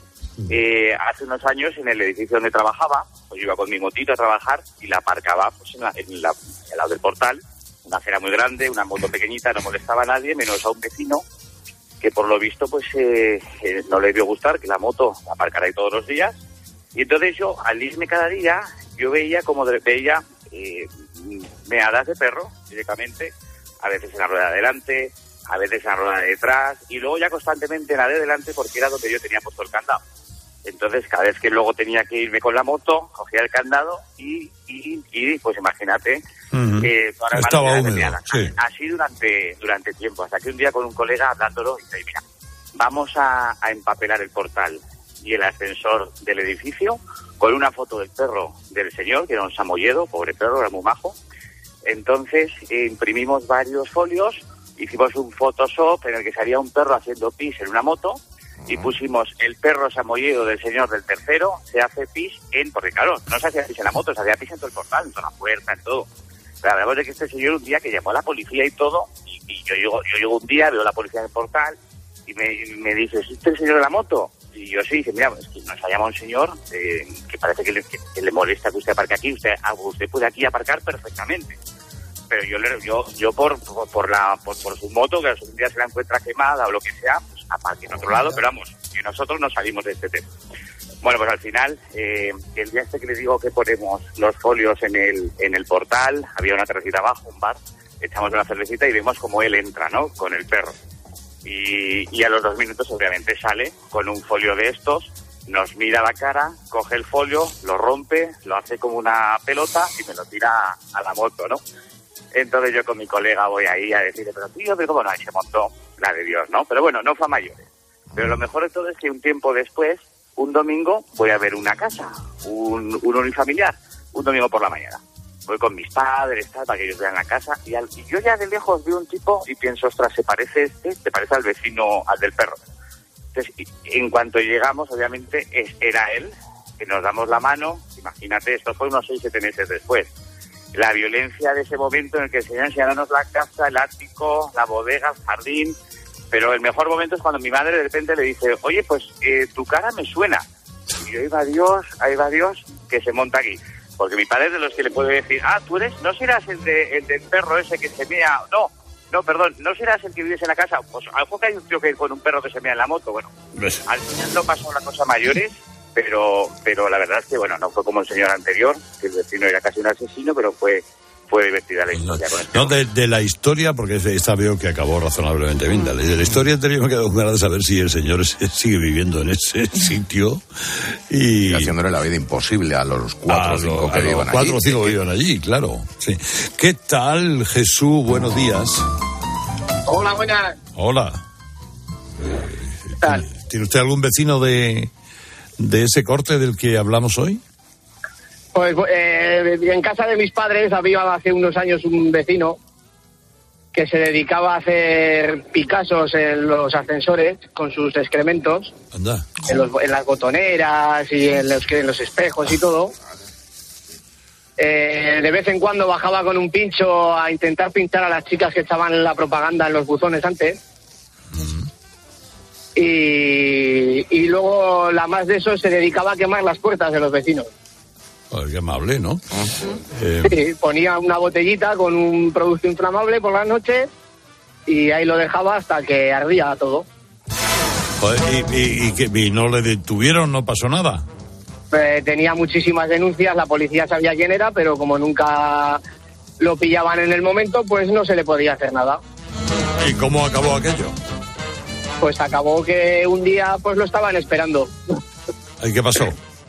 Eh, hace unos años, en el edificio donde trabajaba, pues yo iba con mi motito a trabajar y la aparcaba pues, en, la, en, la, en el lado del portal. Una acera muy grande, una moto pequeñita, no molestaba a nadie, menos a un vecino que por lo visto pues eh, eh, no le debió gustar que la moto la aparcara ahí todos los días. Y entonces yo, al irme cada día, yo veía como de, veía eh, meadas de perro directamente, a veces en la rueda de adelante, a veces en la rueda de detrás, y luego ya constantemente en la de delante porque era donde yo tenía puesto el candado. Entonces, cada vez que luego tenía que irme con la moto, cogía el candado y, y, y pues imagínate, Uh-huh. eh, toda la Estaba mano húmedo, meada. sí. Así durante, durante tiempo, hasta que un día con un colega hablándolo, dice, mira, vamos a, a empapelar el portal y el ascensor del edificio con una foto del perro del señor, que era un samoyedo, pobre perro, era muy majo. Entonces eh, imprimimos varios folios, hicimos un Photoshop en el que salía un perro haciendo pis en una moto y pusimos el perro samoyedo del señor del tercero se hace pis en, porque claro, no se hacía pis en la moto, se hacía pis en todo el portal, en toda la puerta, en todo. Pero hablamos de que este señor un día que llamó a la policía y todo, y, y yo, llego, yo llego un día, veo a la policía en el portal, y me, me dice, ¿es usted el señor de la moto? Y yo sí, dice, mira, es que nos ha llamado un señor eh, que parece que le, que, que le molesta que usted aparque aquí, usted, usted puede aquí aparcar perfectamente. Pero yo le, yo, yo por, por, por la por, por su moto, que un día se la encuentra quemada o lo que sea, pues aparque en otro lado, pero vamos, que nosotros no salimos de este tema. Bueno, pues al final, eh, el día este que le digo que ponemos los folios en el en el portal, había una terracita abajo, un bar, echamos una cervecita y vemos como él entra, ¿no?, con el perro. Y, y a los dos minutos, obviamente, sale con un folio de estos, nos mira la cara, coge el folio, lo rompe, lo hace como una pelota y me lo tira a la moto, ¿no? Entonces yo con mi colega voy ahí a decirle, pero tío, pero bueno, ahí se montó, la de Dios, ¿no? Pero bueno, no fue a mayores. Pero lo mejor de todo es que un tiempo después, un domingo, voy a ver una casa, un, un unifamiliar, un domingo por la mañana. Voy con mis padres, tal, para que ellos vean la casa, y, al, y yo ya de lejos veo un tipo y pienso, ostras, se parece este, se parece al vecino, al del perro. Entonces, y, en cuanto llegamos, obviamente, es, era él, que nos damos la mano, imagínate, esto fue unos seis, siete meses después. La violencia de ese momento en el que el señor enseñándonos la casa, el ático, la bodega, el jardín, pero el mejor momento es cuando mi madre de repente le dice, oye, pues eh, tu cara me suena. Y yo, ahí va Dios, ahí va Dios, que se monta aquí. Porque mi padre es de los que le puede decir, ah, tú eres, no serás el, de, el del perro ese que se mea, no, no, perdón, no serás el que vives en la casa. Pues a lo mejor que hay un tío que con un perro que se mea en la moto, bueno, ¿ves? Al final no pasó la cosa a mayores, pero, pero la verdad es que, bueno, no fue como el señor anterior, que el vecino era casi un asesino, pero fue... fue divertida la historia. Con este no, de, de la historia, porque esta veo que acabó razonablemente bien. De la historia anterior me quedo con ganas de saber si el señor sigue viviendo en ese sitio y... y haciéndole la vida imposible a los cuatro o cinco que vivan allí. Cuatro o cinco que vivan allí, claro. Sí. ¿Qué tal, Jesús? Buenos días. Hola, buenas. Hola. ¿Qué tal? ¿Tiene usted algún vecino de, de ese corte del que hablamos hoy? Pues eh, en casa de mis padres había hace unos años un vecino que se dedicaba a hacer Picassos en los ascensores con sus excrementos. Anda. En, los, en las botoneras y en los, en los espejos y todo. Eh, de vez en cuando bajaba con un pincho a intentar pintar a las chicas que estaban en la propaganda en los buzones antes. Uh-huh. Y, y luego, la más de eso, se dedicaba a quemar las puertas de los vecinos. Qué amable, ¿no? Uh-huh. eh... Sí, ponía una botellita con un producto inflamable por las noches y ahí lo dejaba hasta que ardía todo. Joder, ¿y, y, y, que, y no le detuvieron? ¿No pasó nada? Eh, tenía muchísimas denuncias, la policía sabía quién era, pero como nunca lo pillaban en el momento, pues no se le podía hacer nada. ¿Y cómo acabó aquello? Pues acabó que un día pues lo estaban esperando. ¿Y qué pasó?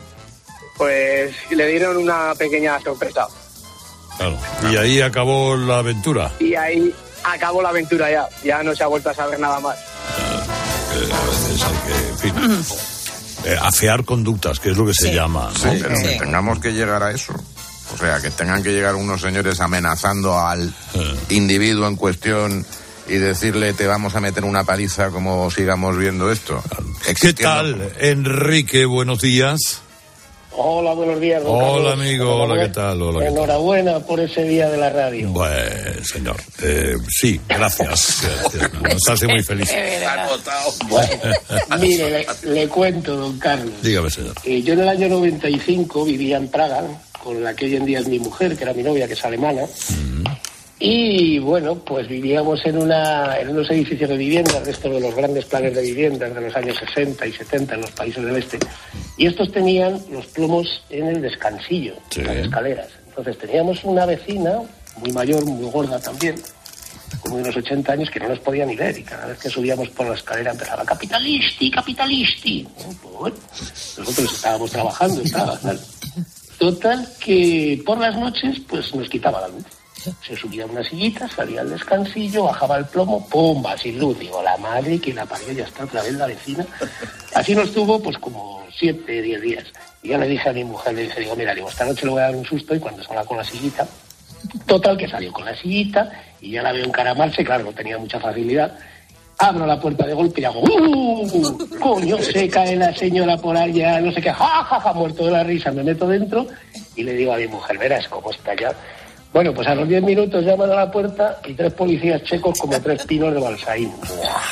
Pues le dieron una pequeña sorpresa. Claro. Y ahí acabó la aventura. Y ahí acabó la aventura ya. Ya no se ha vuelto a saber nada más. Eh, a veces hay que, en fin, eh, afear conductas, que es lo que sí. se llama. Sí, ¿no? Pero sí. que tengamos que llegar a eso. O sea, que tengan que llegar unos señores amenazando al eh. individuo en cuestión y decirle te vamos a meter una paliza como sigamos viendo esto. ¿Qué tal, Enrique? Buenos días. Hola, buenos días. Don Hola, Carlos. amigo. Hola, ¿qué tal? Hola, Enhorabuena ¿qué tal? Por ese día de la radio. Bueno, señor. Eh, sí, gracias. Nos hace muy feliz. Bueno, mire, le, le cuento, don Carlos. Dígame, señor. Eh, yo en el año noventa y cinco vivía en Praga con la que hoy en día es mi mujer, que era mi novia, que es alemana. Uh-huh. Y bueno, pues vivíamos en una en unos edificios de viviendas, de estos de los grandes planes de viviendas de los años sesenta y setenta en los países del este. Y estos tenían los plomos en el descansillo, sí. en las escaleras. Entonces teníamos una vecina, muy mayor, muy gorda también, como de unos ochenta años, que no nos podía ni ver. Y cada vez que subíamos por la escalera empezaba, capitalisti, capitalisti. Pues bueno, nosotros estábamos trabajando, estaba, tal. Total, que por las noches pues nos quitaba la luz. Se subía a una sillita, salía al descansillo, bajaba el plomo, ¡pumba! Sin luz. Digo, la madre que la parió, ya está otra vez la vecina. Así nos tuvo, pues, como siete, diez días. Y yo le dije a mi mujer, le dije, digo, mira, digo, esta noche le voy a dar un susto y cuando salga con la sillita. Total, que salió con la sillita y ya la veo encaramarse, claro, no tenía mucha facilidad. Abro la puerta de golpe y hago, ¡uh! Coño, se cae la señora por allá, no sé qué, ja, ja, ja, muerto de la risa. Me meto dentro y le digo a mi mujer, verás cómo está ya. Bueno, pues a los diez minutos llaman a la puerta y tres policías checos como tres pinos de Balsaín.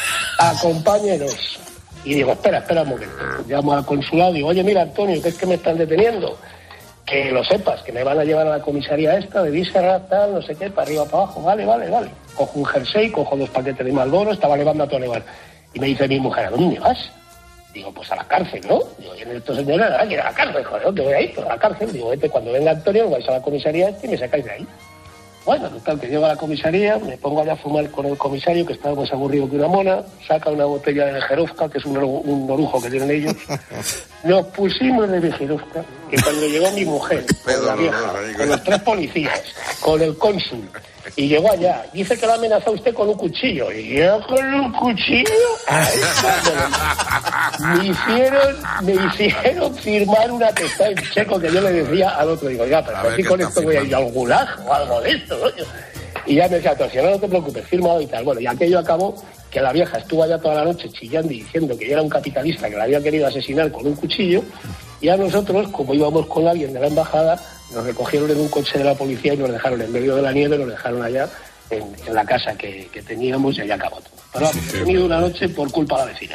acompáñenos. Y digo, espera, espera un momento. Llamo al consulado y digo, oye, mira, Antonio, ¿qué es que me están deteniendo? Que lo sepas, que me van a llevar a la comisaría esta de Vísceras, tal, no sé qué, para arriba, para abajo. Vale, vale, vale. Cojo un jersey, cojo dos paquetes de Marlboro, estaba levando a todo elevar. Y me dice mi mujer, ¿a dónde vas? Digo, pues a la cárcel, ¿no? Digo, y en estos señores, ¿a ir a la cárcel? Joder, ¿dónde voy a ir? Pues a la cárcel. Digo, vete, cuando venga Antonio, vais a la comisaría esta y me sacáis de ahí. Bueno, total, que llego a la comisaría, me pongo allá a fumar con el comisario, que estaba más aburrido que una mona, saca una botella de Jerovka, que es un, un orujo que tienen ellos. Nos pusimos de Jerovka, y cuando llegó mi mujer, con la vieja, con los tres policías, con el cónsul, y llegó allá, dice que lo ha amenazado usted con un cuchillo. Y yo, ¿con un cuchillo? Me hicieron, me hicieron firmar una atestado en checo que yo le decía al otro. Digo, ya, pero aquí con esto voy a ir al gulag o algo de esto, ¿no? Y ya me decía, no, no te preocupes, firmado y tal. Bueno, y aquello acabó que la vieja estuvo allá toda la noche chillando y diciendo que yo era un capitalista que la había querido asesinar con un cuchillo. Y a nosotros, como íbamos con alguien de la embajada, nos recogieron en un coche de la policía y nos dejaron en medio de la nieve, nos dejaron allá en, en la casa que, que teníamos y allá acabó todo. Pero hemos sí, tenido una noche por culpa de la vecina.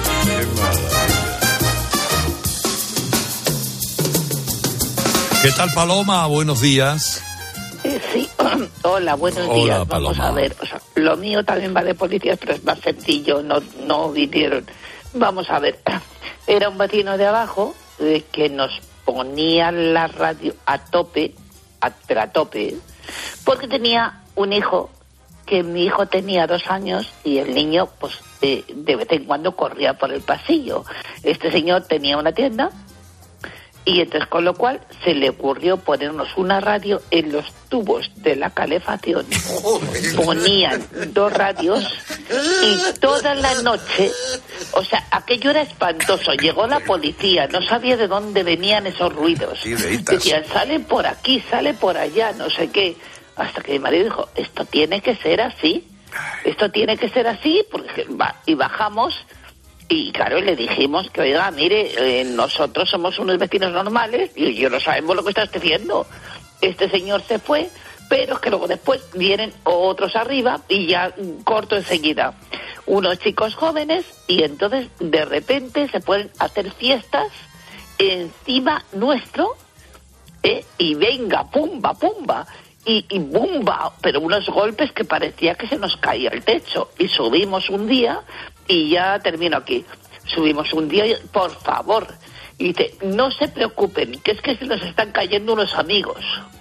¿Qué tal, Paloma? Buenos días. Eh, sí, hola, buenos Hola, días. Vamos Paloma. a ver, o sea, lo mío también va de policías, pero es más sencillo, no, no vinieron. Vamos a ver, era un vecino de abajo eh, que nos ponía la radio a tope, a, pero a tope, porque tenía un hijo, que mi hijo tenía dos años y el niño, pues, eh, de vez en cuando corría por el pasillo. Este señor tenía una tienda y entonces, con lo cual, se le ocurrió ponernos una radio en los tubos de la calefacción. Ponían dos radios y toda la noche, o sea, aquello era espantoso. Llegó la policía, no sabía de dónde venían esos ruidos. Decían, sale por aquí, sale por allá, no sé qué. Hasta que mi marido dijo, esto tiene que ser así. Esto tiene que ser así, porque va, y bajamos. Y claro, le dijimos que, oiga, mire, eh, nosotros somos unos vecinos normales y yo no sabemos lo que está haciendo. Este señor se fue, pero que luego después vienen otros arriba y ya corto enseguida. Unos chicos jóvenes y entonces de repente se pueden hacer fiestas encima nuestro, eh, y venga, pumba, pumba. Y, y bumba, pero unos golpes que parecía que se nos caía el techo. Y subimos un día, y ya termino aquí, subimos un día, y, por favor, y dice, no se preocupen, que es que se nos están cayendo unos amigos.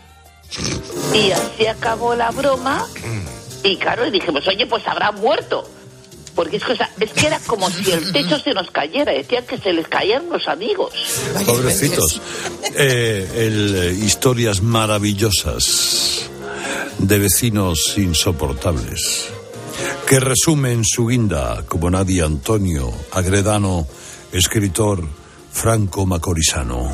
Y así acabó la broma, y claro, le dijimos, oye, pues habrá muerto. Porque es que, o sea, es que era como si el techo se nos cayera, decían que se les caían los amigos. Pobrecitos. Eh, el, eh, historias maravillosas de vecinos insoportables que resumen su guinda como nadie Antonio Agredano, escritor franco-macorisano.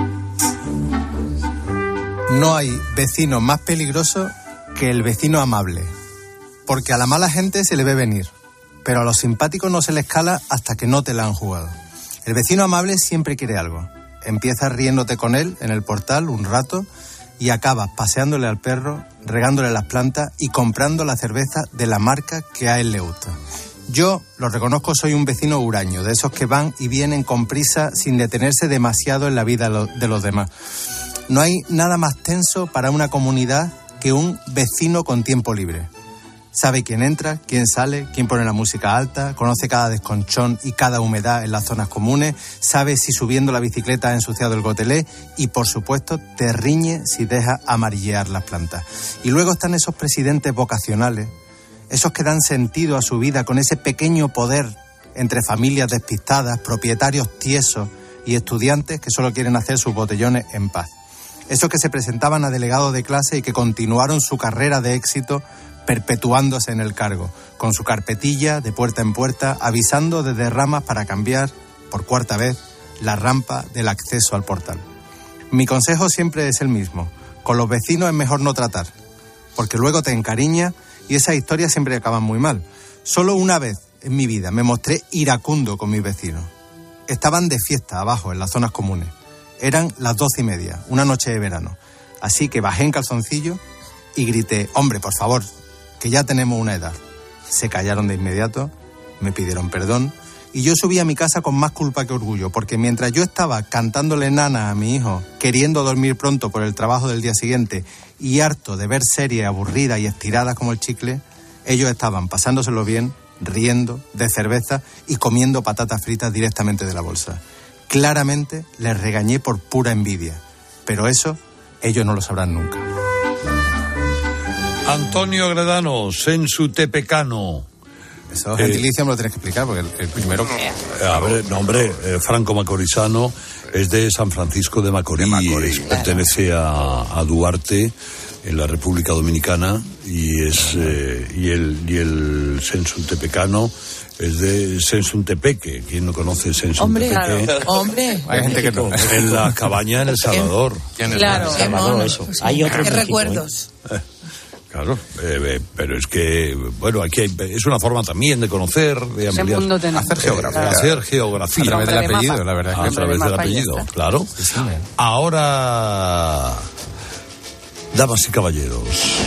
No hay vecino más peligroso que el vecino amable, porque a la mala gente se le ve venir, pero a los simpáticos no se les cala hasta que no te la han jugado. El vecino amable siempre quiere algo. Empiezas riéndote con él en el portal un rato y acabas paseándole al perro, regándole las plantas y comprando la cerveza de la marca que a él le gusta. Yo, lo reconozco, soy un vecino huraño, de esos que van y vienen con prisa sin detenerse demasiado en la vida de los demás. No hay nada más tenso para una comunidad que un vecino con tiempo libre. Sabe quién entra, quién sale, quién pone la música alta, conoce cada desconchón y cada humedad en las zonas comunes, sabe si subiendo la bicicleta ha ensuciado el gotelé y, por supuesto, te riñe si deja amarillear las plantas. Y luego están esos presidentes vocacionales, esos que dan sentido a su vida con ese pequeño poder entre familias despistadas, propietarios tiesos y estudiantes que solo quieren hacer sus botellones en paz. Esos que se presentaban a delegados de clase y que continuaron su carrera de éxito perpetuándose en el cargo, con su carpetilla de puerta en puerta, avisando desde ramas para cambiar, por cuarta vez, la rampa del acceso al portal. Mi consejo siempre es el mismo. Con los vecinos es mejor no tratar, porque luego te encariñas y esas historias siempre acaban muy mal. Solo una vez en mi vida me mostré iracundo con mis vecinos. Estaban de fiesta abajo, en las zonas comunes. Eran las doce y media, una noche de verano. Así que bajé en calzoncillo y grité, hombre, por favor, que ya tenemos una edad. Se callaron de inmediato, me pidieron perdón y yo subí a mi casa con más culpa que orgullo, porque mientras yo estaba cantándole nana a mi hijo, queriendo dormir pronto por el trabajo del día siguiente y harto de ver series aburridas y estiradas como el chicle, ellos estaban pasándoselo bien, riendo, de cerveza y comiendo patatas fritas directamente de la bolsa. Claramente les regañé por pura envidia, pero eso ellos no lo sabrán nunca. Antonio Gredano, sensu tepecano. Eso gentilicio eh, me lo tienes que explicar, porque el, el primero... A ver, no, hombre, eh, Franco Macorizano es de San Francisco de Macorís, de Macorís pertenece a, a Duarte, en la República Dominicana, y es eh, y el y el sensu tepecano es de Sensuntepeque. ¿Quién no conoce Sensuntepeque? Hombre, claro. Hombre. Hay gente que no. En la cabaña en El Salvador. Claro. El Salvador, eso. Hay otros. ¿Qué recuerdos? Eh, claro, eh, eh, pero es que, bueno, aquí hay, es una forma también de conocer, de ampliar, hacer geografía. Eh, hacer geografía. A través del apellido, mapa. la verdad. A través del apellido, claro. Sí, sí, ahora, damas y caballeros,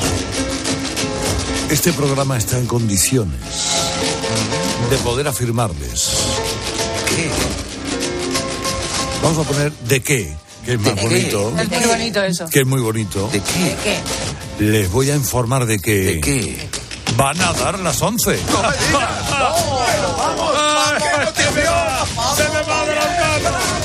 este programa está en condiciones de poder afirmarles que vamos a poner de qué, que es más bonito. Es muy bonito eso. Que es muy bonito. ¿De qué? ¿De qué? Les voy a informar de que ¿De qué? van a dar las once. ¡No me digas! ¡No! ¡Vamos! ¡Se me va a adelantar!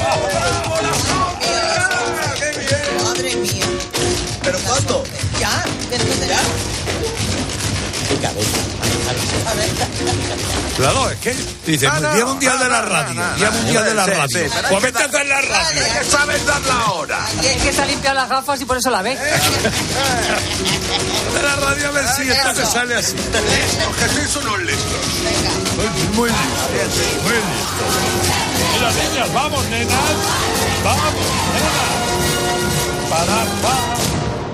Madre mía. ¿Pero cuánto? ¿Ya? ¿Ya? ¡Qué cabeza! A ver. Claro, es que dice, Ah, no, Día Mundial no, de la no, Radio, no, no, Día no, Mundial no, de la sí, Radio. sí, pero Pues hay vete que a hacer la radio. Es que sabes dar la hora. Y es que se ha limpiado las gafas y por eso la ve. De la radio a ver si esto te sale así. Listos, que sois unos listos. Muy, muy listo, muy listo. Y las niñas, vamos, nenas. Vamos, nenas. Para, para.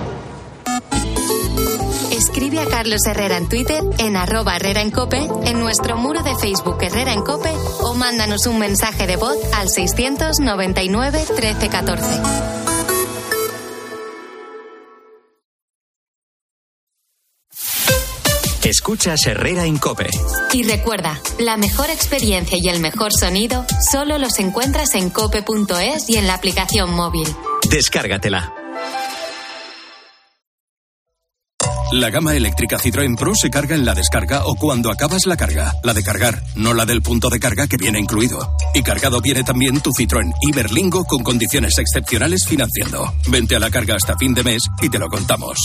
Escribe a Carlos Herrera en Twitter, en arroba Herrera en Cope, en nuestro muro de Facebook Herrera en Cope, o mándanos un mensaje de voz al seiscientos noventa y nueve trece catorce. Escuchas Herrera en Cope. Y recuerda, la mejor experiencia y el mejor sonido solo los encuentras en cope punto es y en la aplicación móvil. Descárgatela. La gama eléctrica Citroën Pro se carga en la descarga o cuando acabas la carga. La de cargar, no la del punto de carga que viene incluido. Y cargado viene también tu Citroën Iberlingo con condiciones excepcionales financiando. Vente a la carga hasta fin de mes y te lo contamos.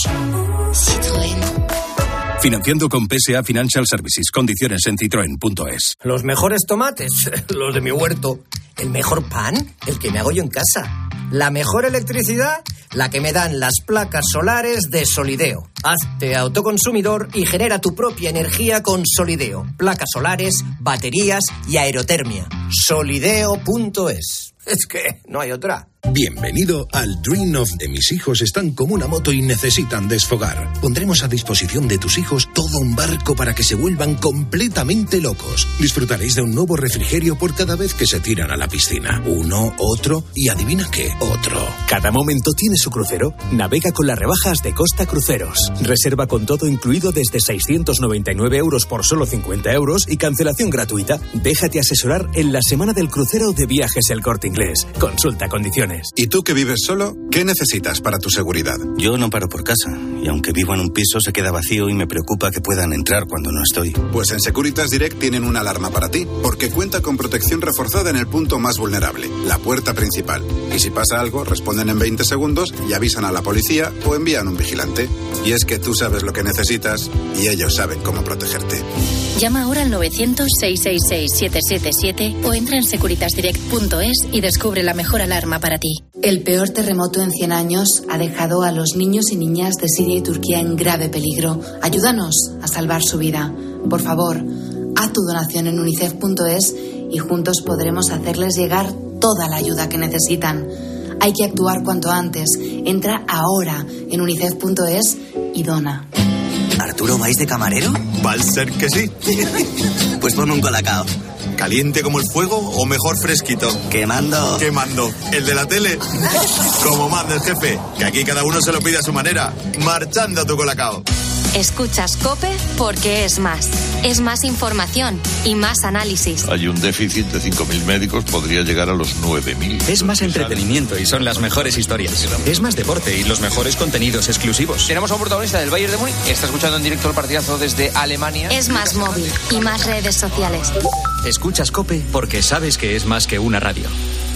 Citroën. Financiando con P S A Financial Services. Condiciones en citroen punto es. Los mejores tomates, los de mi huerto. El mejor pan, el que me hago yo en casa. La mejor electricidad, la que me dan las placas solares de Solideo. Hazte autoconsumidor y genera tu propia energía con Solideo. Placas solares, baterías y aerotermia. Solideo punto es. Es que no hay otra. Bienvenido al Dream of de mis hijos están como una moto y necesitan desfogar. Pondremos a disposición de tus hijos todo un barco para que se vuelvan completamente locos. Disfrutaréis de un nuevo refrigerio por cada vez que se tiran a la piscina. Uno, otro y adivina qué, otro. Cada momento tiene su crucero. Navega con las rebajas de Costa Cruceros. Reserva con todo incluido desde seiscientos noventa y nueve euros por solo cincuenta euros y cancelación gratuita. Déjate asesorar en la semana del crucero de Viajes El Corte Inglés. Consulta condiciones. ¿Y tú que vives solo? ¿Qué necesitas para tu seguridad? Yo no paro por casa, y aunque vivo en un piso se queda vacío y me preocupa que puedan entrar cuando no estoy. Pues en Securitas Direct tienen una alarma para ti, porque cuenta con protección reforzada en el punto más vulnerable, la puerta principal. Y si pasa algo, responden en veinte segundos y avisan a la policía o envían un vigilante. Y es que tú sabes lo que necesitas y ellos saben cómo protegerte. Llama ahora al novecientos, seiscientos sesenta y seis, siete siete siete o entra en securitas direct punto es y descubre la mejor alarma para ti. El peor terremoto en cien años ha dejado a los niños y niñas de Siria y Turquía en grave peligro. Ayúdanos a salvar su vida. Por favor, haz tu donación en unicef punto es y juntos podremos hacerles llegar toda la ayuda que necesitan. Hay que actuar cuanto antes. Entra ahora en unicef punto es y dona. ¿Arturo vais de camarero? Va a ser que sí. Pues ponme un colacao. ¿Caliente como el fuego o mejor fresquito? Quemando. Quemando. ¿El de la tele? Como manda el jefe, que aquí cada uno se lo pide a su manera. Marchando tu colacao. Escuchas COPE porque es más. Es más información y más análisis. Hay un déficit de cinco mil médicos, podría llegar a los nueve mil. Es más entretenimiento y son las mejores historias. Es más deporte y los mejores contenidos exclusivos. Tenemos a un protagonista del Bayern de Múnich. Está escuchando en directo el partidazo desde Alemania. Es más móvil y más redes sociales. Escuchas COPE porque sabes que es más que una radio.